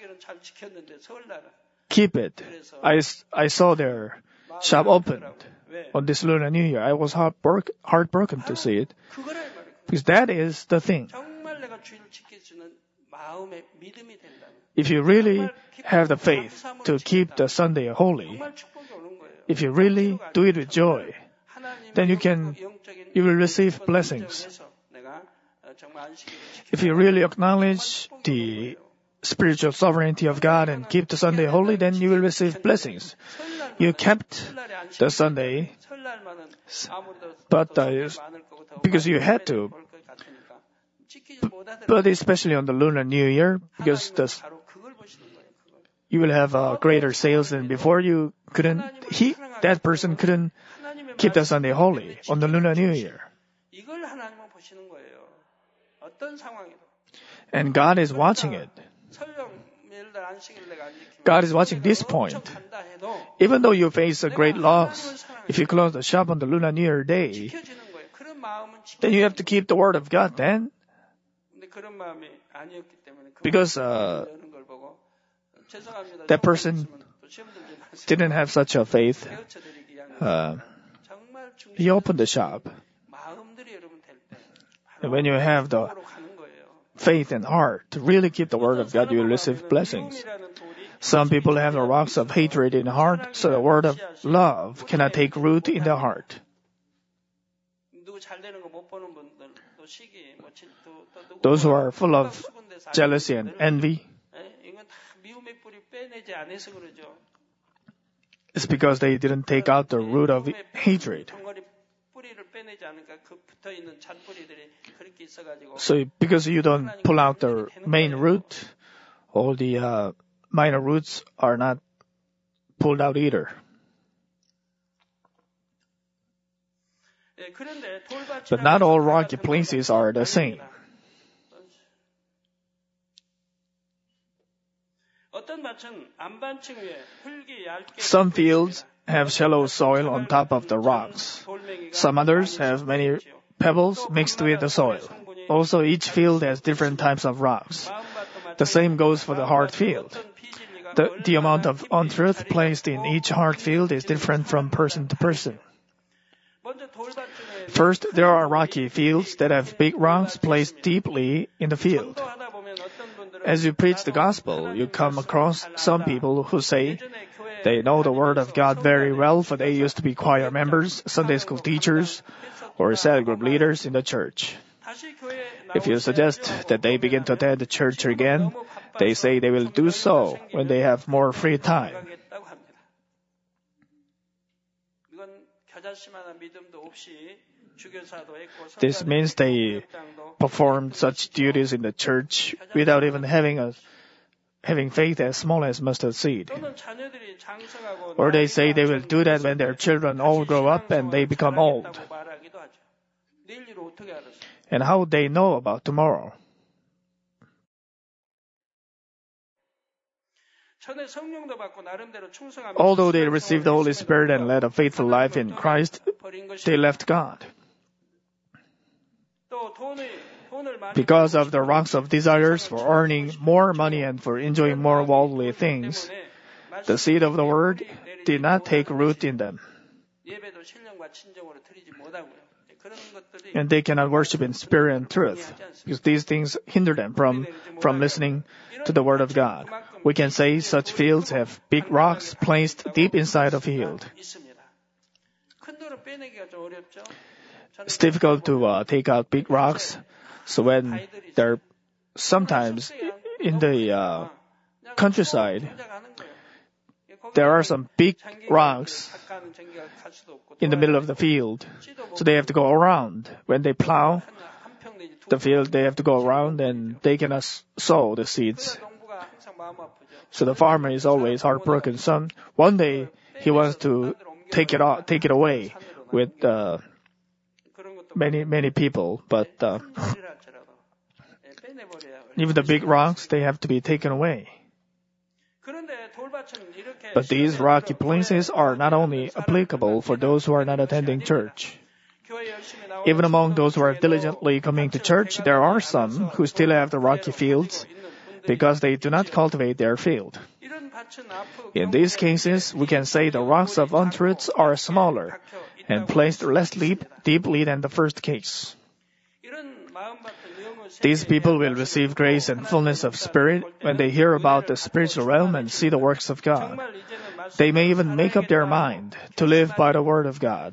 keep it. I, I saw their shop opened on this Lunar New Year. I was heartbroken, heartbroken to see it, because that is the thing. If you really have the faith to keep the Sunday holy, if you really do it with joy, then you can, you will receive blessings. If you really acknowledge the spiritual sovereignty of God and keep the Sunday holy, then you will receive blessings. You kept the Sunday, but uh, because you had to, but especially on the Lunar New Year, because the, you will have uh, greater sales than before. You couldn't, he, that person couldn't keep the Sunday holy on the Lunar New Year. And God is watching it. God is watching this point. Even though you face a great loss, if you close the shop on the Lunar New Year day, then you have to keep the word of God then. Because uh, that person didn't have such a faith. Uh, he opened the shop. And when you have the faith and heart to really keep the word of God, you will receive blessings. Some people have the rocks of hatred in the heart, so the word of love cannot take root in their heart. Those who are full of jealousy and envy, it's because they didn't take out the root of hatred. So because you don't pull out the main root, all the uh, minor roots are not pulled out either. But not all rocky places are the same. Some fields have shallow soil on top of the rocks. Some others have many pebbles mixed with the soil. Also, each field has different types of rocks. The same goes for the heart field. The, the amount of untruth placed in each heart field is different from person to person. First, there are rocky fields that have big rocks placed deeply in the field. As you preach the gospel, you come across some people who say they know the word of God very well, for they used to be choir members, Sunday school teachers, or cell group leaders in the church. If you suggest that they begin to attend the church again, they say they will do so when they have more free time. This means they performed such duties in the church without even having a having faith as small as mustard seed. Or they say they will do that when their children all grow up and they become old. And how would they know about tomorrow? Although they received the Holy Spirit and led a faithful life in Christ, they left God. Because of the rocks of desires for earning more money and for enjoying more worldly things, the seed of the word did not take root in them. And they cannot worship in spirit and truth, because these things hinder them from, from listening to the word of God. We can say such fields have big rocks placed deep inside a field. It's difficult to uh, take out big rocks, so when they're sometimes in the uh, countryside, there are some big rocks in the middle of the field, so they have to go around. When they plow the field, they have to go around and they cannot sow the seeds. So the farmer is always heartbroken. Some one day he wants to take it out, take it away with uh, many many people, but uh, even the big rocks, they have to be taken away. But these rocky places are not only applicable for those who are not attending church. Even among those who are diligently coming to church, there are some who still have the rocky fields because they do not cultivate their field. In these cases, we can say the rocks of untruths are smaller and placed less deep, deeply than the first case. These people will receive grace and fullness of spirit when they hear about the spiritual realm and see the works of God. They may even make up their mind to live by the word of God.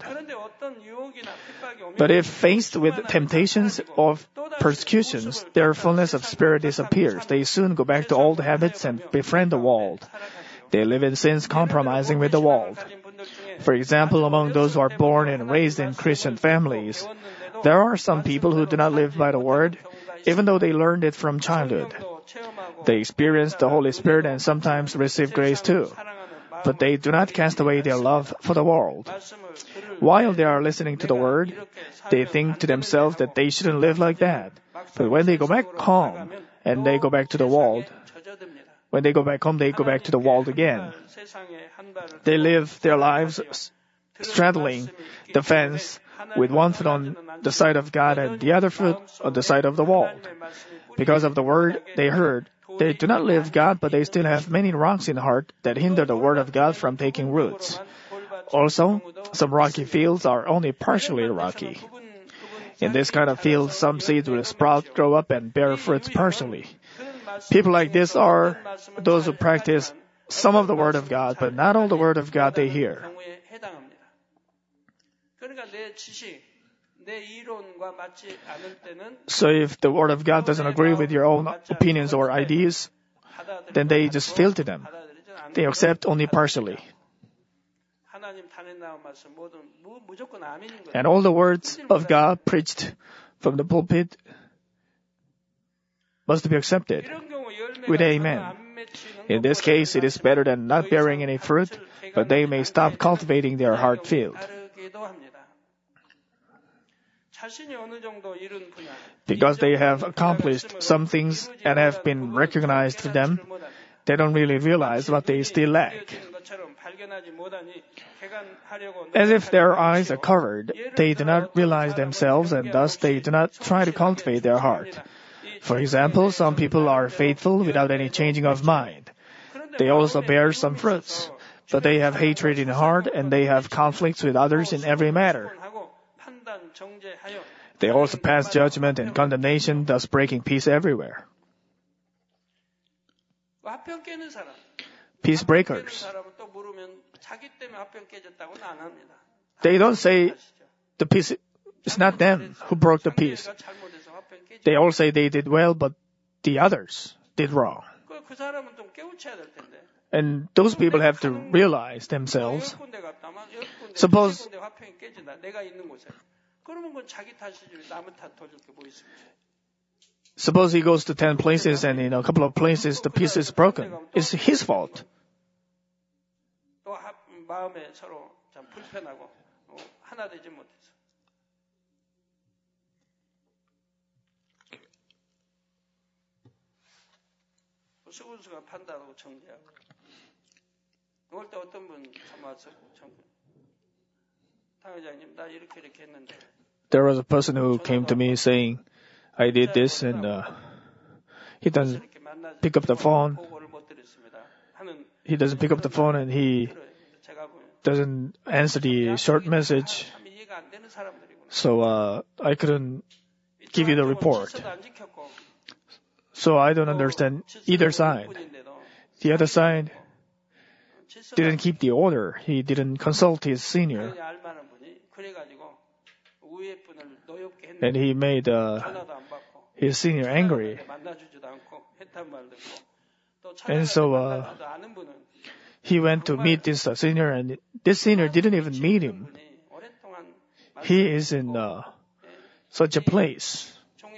But if faced with temptations or persecutions, their fullness of spirit disappears. They soon go back to old habits and befriend the world. They live in sins compromising with the world. For example, among those who are born and raised in Christian families, there are some people who do not live by the word, even though they learned it from childhood. They experience the Holy Spirit and sometimes receive grace too, but they do not cast away their love for the world. While they are listening to the word, they think to themselves that they shouldn't live like that. But when they go back home and they go back to the world, when they go back home, they go back to the world again. They live their lives straddling the fence with one foot on the side of God and the other foot on the side of the world. Because of the word they heard, they do not live God, but they still have many rocks in the heart that hinder the word of God from taking roots. Also, some rocky fields are only partially rocky. In this kind of field, some seeds will sprout, grow up, and bear fruits partially. People like this are those who practice some of the Word of God, but not all the Word of God they hear. So if the Word of God doesn't agree with your own opinions or ideas, then they just fail to them. They accept only partially. And all the words of God preached from the pulpit must be accepted with amen. In this case, it is better than not bearing any fruit, but they may stop cultivating their heart field. Because they have accomplished some things and have been recognized for them, they don't really realize what they still lack. As if their eyes are covered, they do not realize themselves and thus they do not try to cultivate their heart. For example, some people are faithful without any changing of mind. They also bear some fruits, but they have hatred in heart and they have conflicts with others in every matter. They also pass judgment and condemnation, thus breaking peace everywhere. Peace breakers. They don't say the peace is not them who broke the peace. They all say they did well, but the others did wrong. And those people have to realize themselves. Suppose Suppose he goes to ten places and in a couple of places the peace is broken. It's his fault. There was a person who came to me saying, I did this and uh, he doesn't pick up the phone. He doesn't pick up the phone and he doesn't answer the short message. So uh, I couldn't give you the report. So I don't understand either side. The other side didn't keep the order. He didn't consult his senior. And he made uh, his senior angry. And so uh, he went to meet this uh, senior, and this senior didn't even meet him. He is in uh, such a place.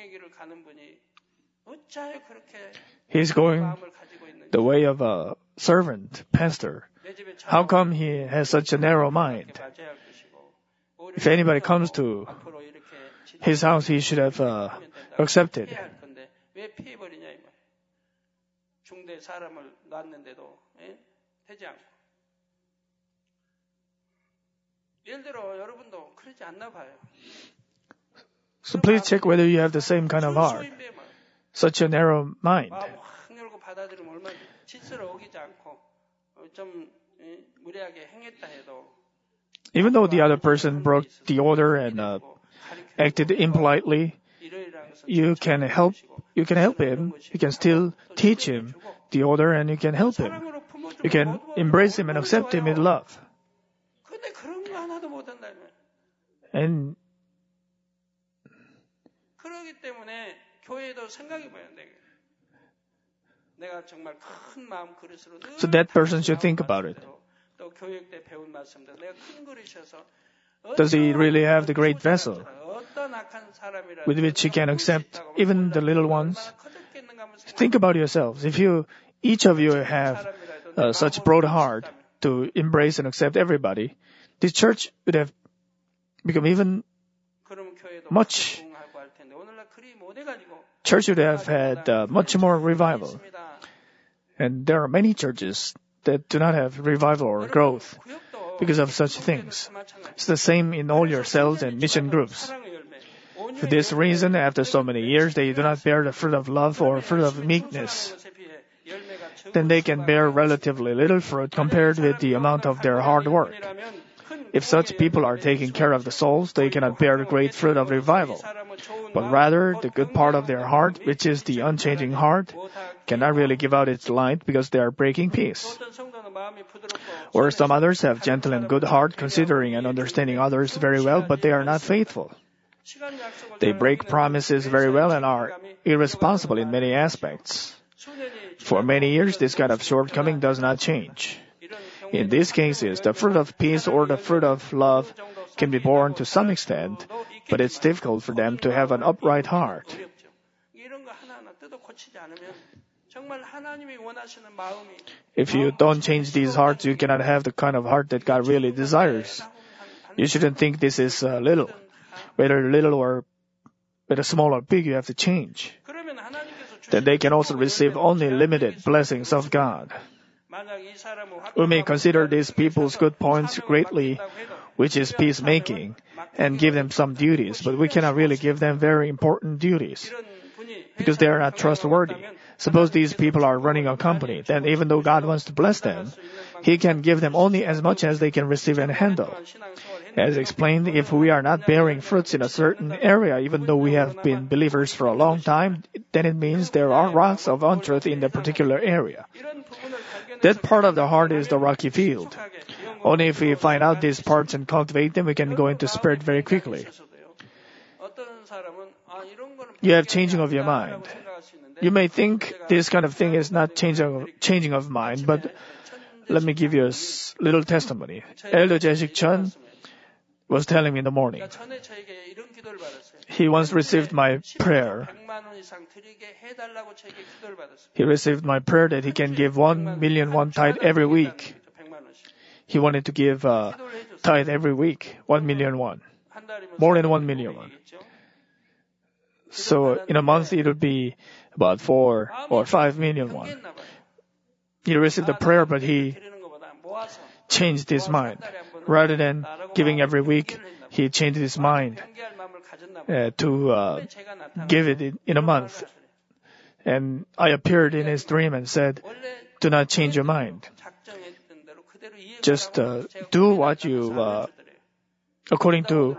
He's going the way of a servant, pastor. How come he has such a narrow mind? If anybody comes to his house, he should have uh, accepted. So please check whether you have the same kind of heart, such a narrow mind. Even though the other person broke the order and uh, acted impolitely, you can help. You can help him. You can still teach him the order, and you can help him. You can embrace him and accept him in love. And so that person should think about it. Does he really have the great vessel with which he can accept even the little ones? Think about yourselves. If you, each of you have uh, such broad heart to embrace and accept everybody, this church would have become even much. Church would have had uh, much more revival. And there are many churches that do not have revival or growth because of such things. It's the same in all your cells and mission groups. For this reason, after so many years, they do not bear the fruit of love or fruit of meekness. Then they can bear relatively little fruit compared with the amount of their hard work. If such people are taking care of the souls, they cannot bear the great fruit of revival. But rather, the good part of their heart, which is the unchanging heart, cannot really give out its light because they are breaking peace. Or some others have gentle and good heart, considering and understanding others very well, but they are not faithful. They break promises very well and are irresponsible in many aspects. For many years, this kind of shortcoming does not change. In these cases, the fruit of peace or the fruit of love can be born to some extent, but it's difficult for them to have an upright heart. If you don't change these hearts, you cannot have the kind of heart that God really desires. You shouldn't think this is uh, little. Whether little or whether small or big, you have to change. Then they can also receive only limited blessings of God. We may consider these people's good points greatly, which is peacemaking, and give them some duties, but we cannot really give them very important duties, because they are not trustworthy. Suppose these people are running a company, then even though God wants to bless them, He can give them only as much as they can receive and handle. As explained, if we are not bearing fruits in a certain area, even though we have been believers for a long time, then it means there are rocks of untruth in that particular area. That part of the heart is the rocky field. Only if we find out these parts and cultivate them, we can go into spirit very quickly. You have changing of your mind. You may think this kind of thing is not changing, changing of mind, but let me give you a little testimony. Elder Jae-sik Chun was telling me in the morning. He once received my prayer. He received my prayer that he can give one million won tithe every week. He wanted to give uh, tithe every week, one million won. More than one million won. So in a month it would be about four or five million won. He received the prayer, but he changed his mind. Rather than giving every week, he changed his mind uh, to uh, give it in, in a month. And I appeared in his dream and said, do not change your mind. Just uh, do what you, uh, according to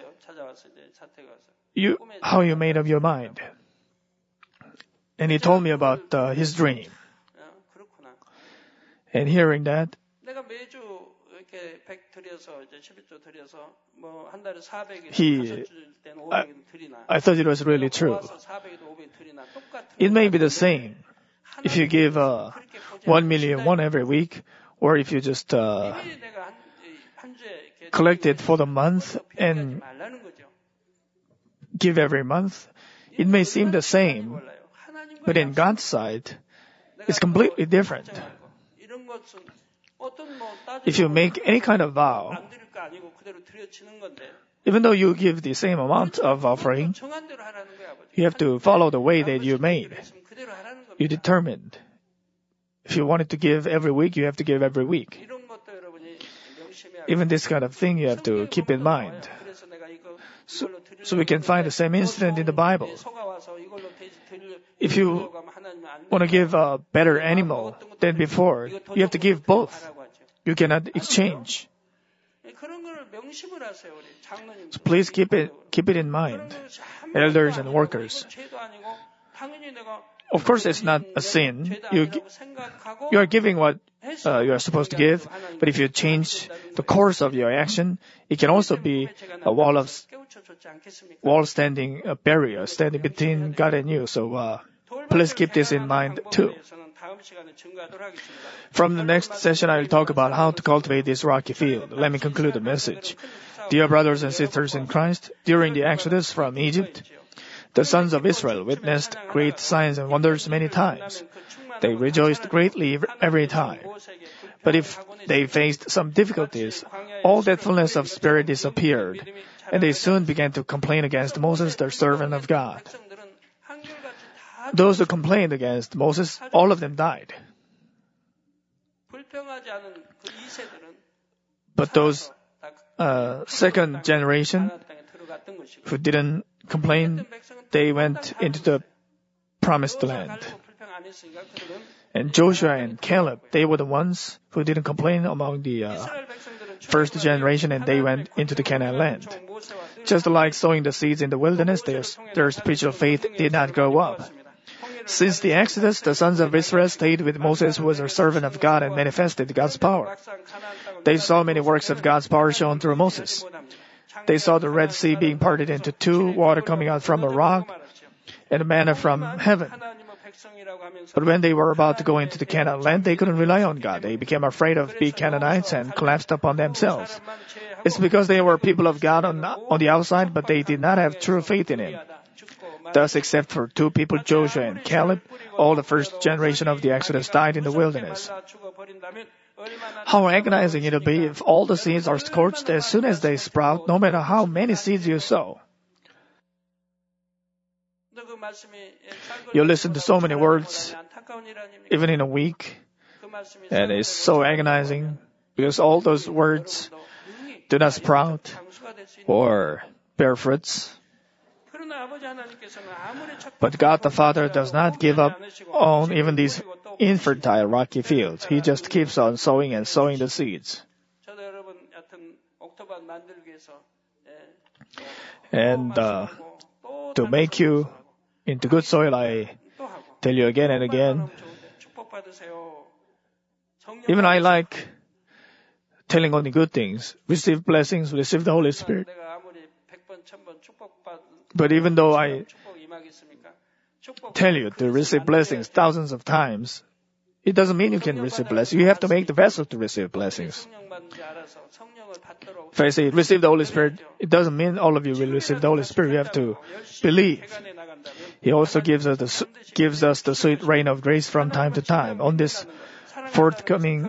you, how you made up your mind. And he told me about uh, his dream. And hearing that, he, I, I thought it was really true. It may be the same if you give uh, one million won every week, or if you just uh, collect it for the month and give every month. It may seem the same, but in God's sight, it's completely different. If you make any kind of vow, even though you give the same amount of offering, you have to follow the way that you made. You determined. If you wanted to give every week, you have to give every week. Even this kind of thing you have to keep in mind. So, so we can find the same incident in the Bible. If you want to give a better animal than before, you have to give both. You cannot exchange. So please keep it, keep it in mind, elders and workers. Of course, it's not a sin. You, you are giving what uh, you are supposed to give, but if you change the course of your action, it can also be a wall of wall standing a barrier standing between God and you. So uh, please keep this in mind too. From the next session, I will talk about how to cultivate this rocky field. Let me conclude the message. Dear brothers and sisters in Christ, during the Exodus from Egypt, the sons of Israel witnessed great signs and wonders many times. They rejoiced greatly every time. But if they faced some difficulties, all that fullness of spirit disappeared, and they soon began to complain against Moses, the servant of God. Those who complained against Moses, all of them died. But those uh, second generation who didn't complain, they went into the promised land. And Joshua and Caleb, they were the ones who didn't complain among the uh, first generation and they went into the Canaan land. Just like sowing the seeds in the wilderness, their, their spiritual faith did not grow up. Since the Exodus, the sons of Israel stayed with Moses, who was a servant of God and manifested God's power. They saw many works of God's power shown through Moses. They saw the Red Sea being parted into two, water coming out from a rock, and manna from heaven. But when they were about to go into the Canaan land, they couldn't rely on God. They became afraid of being Canaanites and collapsed upon themselves. It's because they were people of God on, on the outside, but they did not have true faith in Him. Thus, except for two people, Joshua and Caleb, all the first generation of the Exodus died in the wilderness. How agonizing it'll be if all the seeds are scorched as soon as they sprout, no matter how many seeds you sow. You listen to so many words, even in a week, and it's so agonizing because all those words do not sprout or bear fruits. But God the Father does not give up on even these infertile rocky fields. He just keeps on sowing and sowing the seeds. And uh, to make you into good soil, I tell you again and again, even I like telling only good things. Receive blessings, receive the Holy Spirit. But even though I tell you to receive blessings thousands of times, it doesn't mean you can receive blessings. You have to make the vessel to receive blessings. If I say receive the Holy Spirit, it doesn't mean all of you will receive the Holy Spirit. You have to believe. He also gives us the, gives us the sweet rain of grace from time to time. On this forthcoming,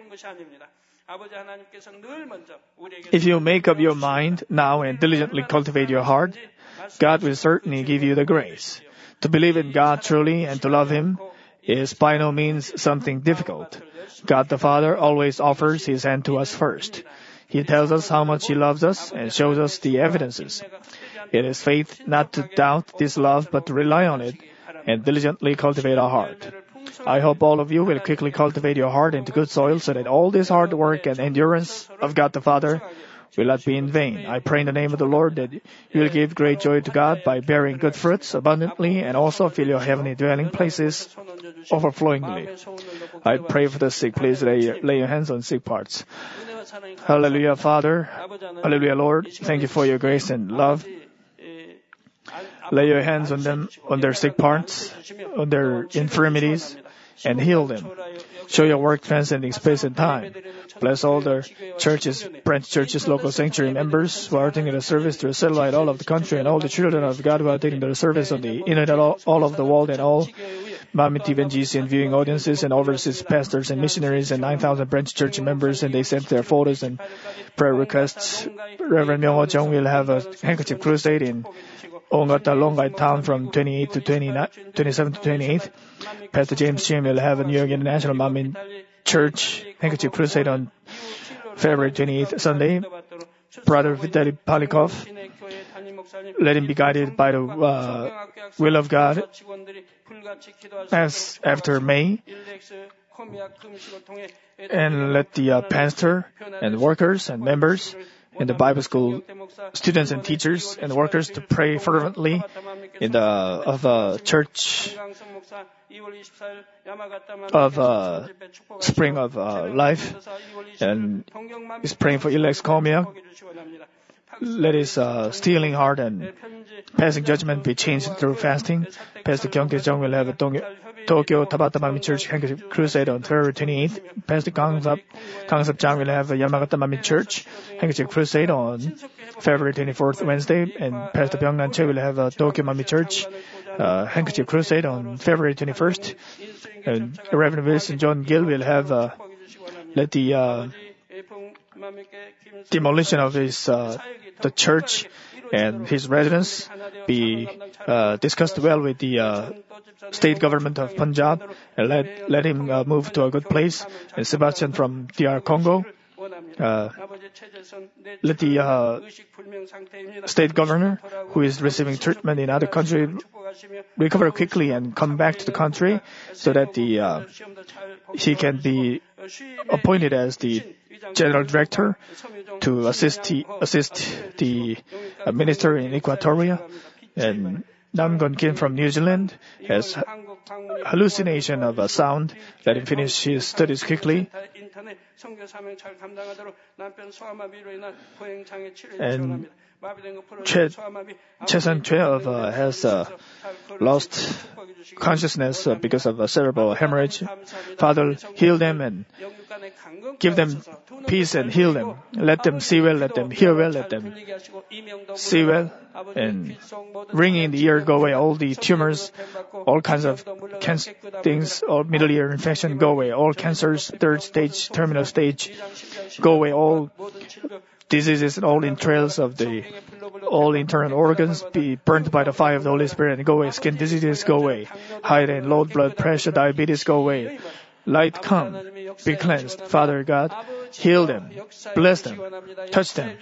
if you make up your mind now and diligently cultivate your heart, God will certainly give you the grace. To believe in God truly and to love Him is by no means something difficult. God the Father always offers His hand to us first. He tells us how much He loves us and shows us the evidences. It is faith not to doubt this love but to rely on it and diligently cultivate our heart. I hope all of you will quickly cultivate your heart into good soil so that all this hard work and endurance of God the Father will not be in vain. I pray in the name of the Lord that you will give great joy to God by bearing good fruits abundantly and also fill your heavenly dwelling places overflowingly. I pray for the sick. Please lay, lay your hands on sick parts. Hallelujah, Father. Hallelujah, Lord. Thank you for your grace and love. Lay your hands on them, on their sick parts, on their infirmities, and heal them. Show your work transcending space and time. Bless all the churches, branch churches, local sanctuary members who are taking the service through satellite all of the country, and all the children of God who are taking the service on the internet all, all over the world, and all Manmin T V and G C N viewing audiences, and overseas pastors and missionaries, and nine thousand branch church members, and they sent their photos and prayer requests. Reverend Myung-ho Jung will have a handkerchief crusade in Ongata, Longai town from twenty-eighth to twenty-ninth, twenty-seventh to twenty-eighth. Pastor James Chim will have a New York International Manmin Church handkerchief crusade on February twenty-eighth, Sunday. Brother Vitaly Palikov, let him be guided by the uh, will of God as after May. And let the uh, pastor and workers and members in the Bible school, students and teachers and workers to pray fervently in the of uh, church of uh, spring of uh, life, and is praying for Ilex Komyak. Let his uh, stealing heart and passing judgment be changed through fasting. Pastor Kyung-tae Jung will have a Tokyo Tabata Manmin Church handkerchief crusade on February twenty-eighth. Pastor Kang-sap, Kang-sap Jang will have a Yamagata Manmin Church handkerchief crusade on February twenty-fourth, Wednesday. And Pastor Byung-nan Choi will have a Tokyo Manmin Church uh, handkerchief crusade on February twenty-first. And Reverend Wilson John Gill will have uh, let the uh, demolition of his uh, the church and his residence be uh, discussed well with the uh, state government of Punjab, and let let him uh, move to a good place. And Sebastian from D R Congo, uh, let the uh, state governor who is receiving treatment in other country recover quickly and come back to the country so that the uh, he can be appointed as the general director to assist the, assist the uh, minister in Equatoria. And Nam Gon Kim from New Zealand has hallucination of a sound. Let him finish his studies quickly. And Che, Chesan twelve uh, has uh, lost consciousness uh, because of a cerebral hemorrhage. Father, heal them and give them peace and heal them. Let them see well, let them hear well, let them see well. And ringing in the ear, go away. All the tumors, all kinds of cancer things, all middle ear infection, go away. All cancers, third stage, terminal stage, go away. All diseases and all entrails of the all internal organs be burnt by the fire of the Holy Spirit and go away. Skin diseases go away. High and low blood pressure, diabetes go away. Light come, be cleansed. Father God, heal them, bless them, touch them.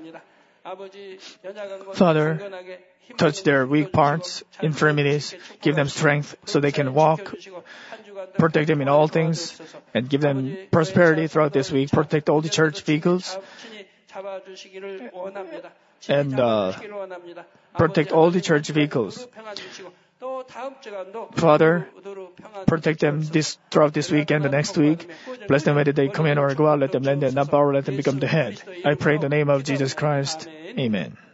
Father, touch their weak parts, infirmities, give them strength so they can walk. Protect them in all things and give them prosperity throughout this week. Protect all the church vehicles and uh, protect all the church vehicles. Father, protect them this throughout this week and the next week. Bless them whether they come in or go out. Let them lend and not borrow. Let them become the head. I pray in the name of Jesus Christ. Amen.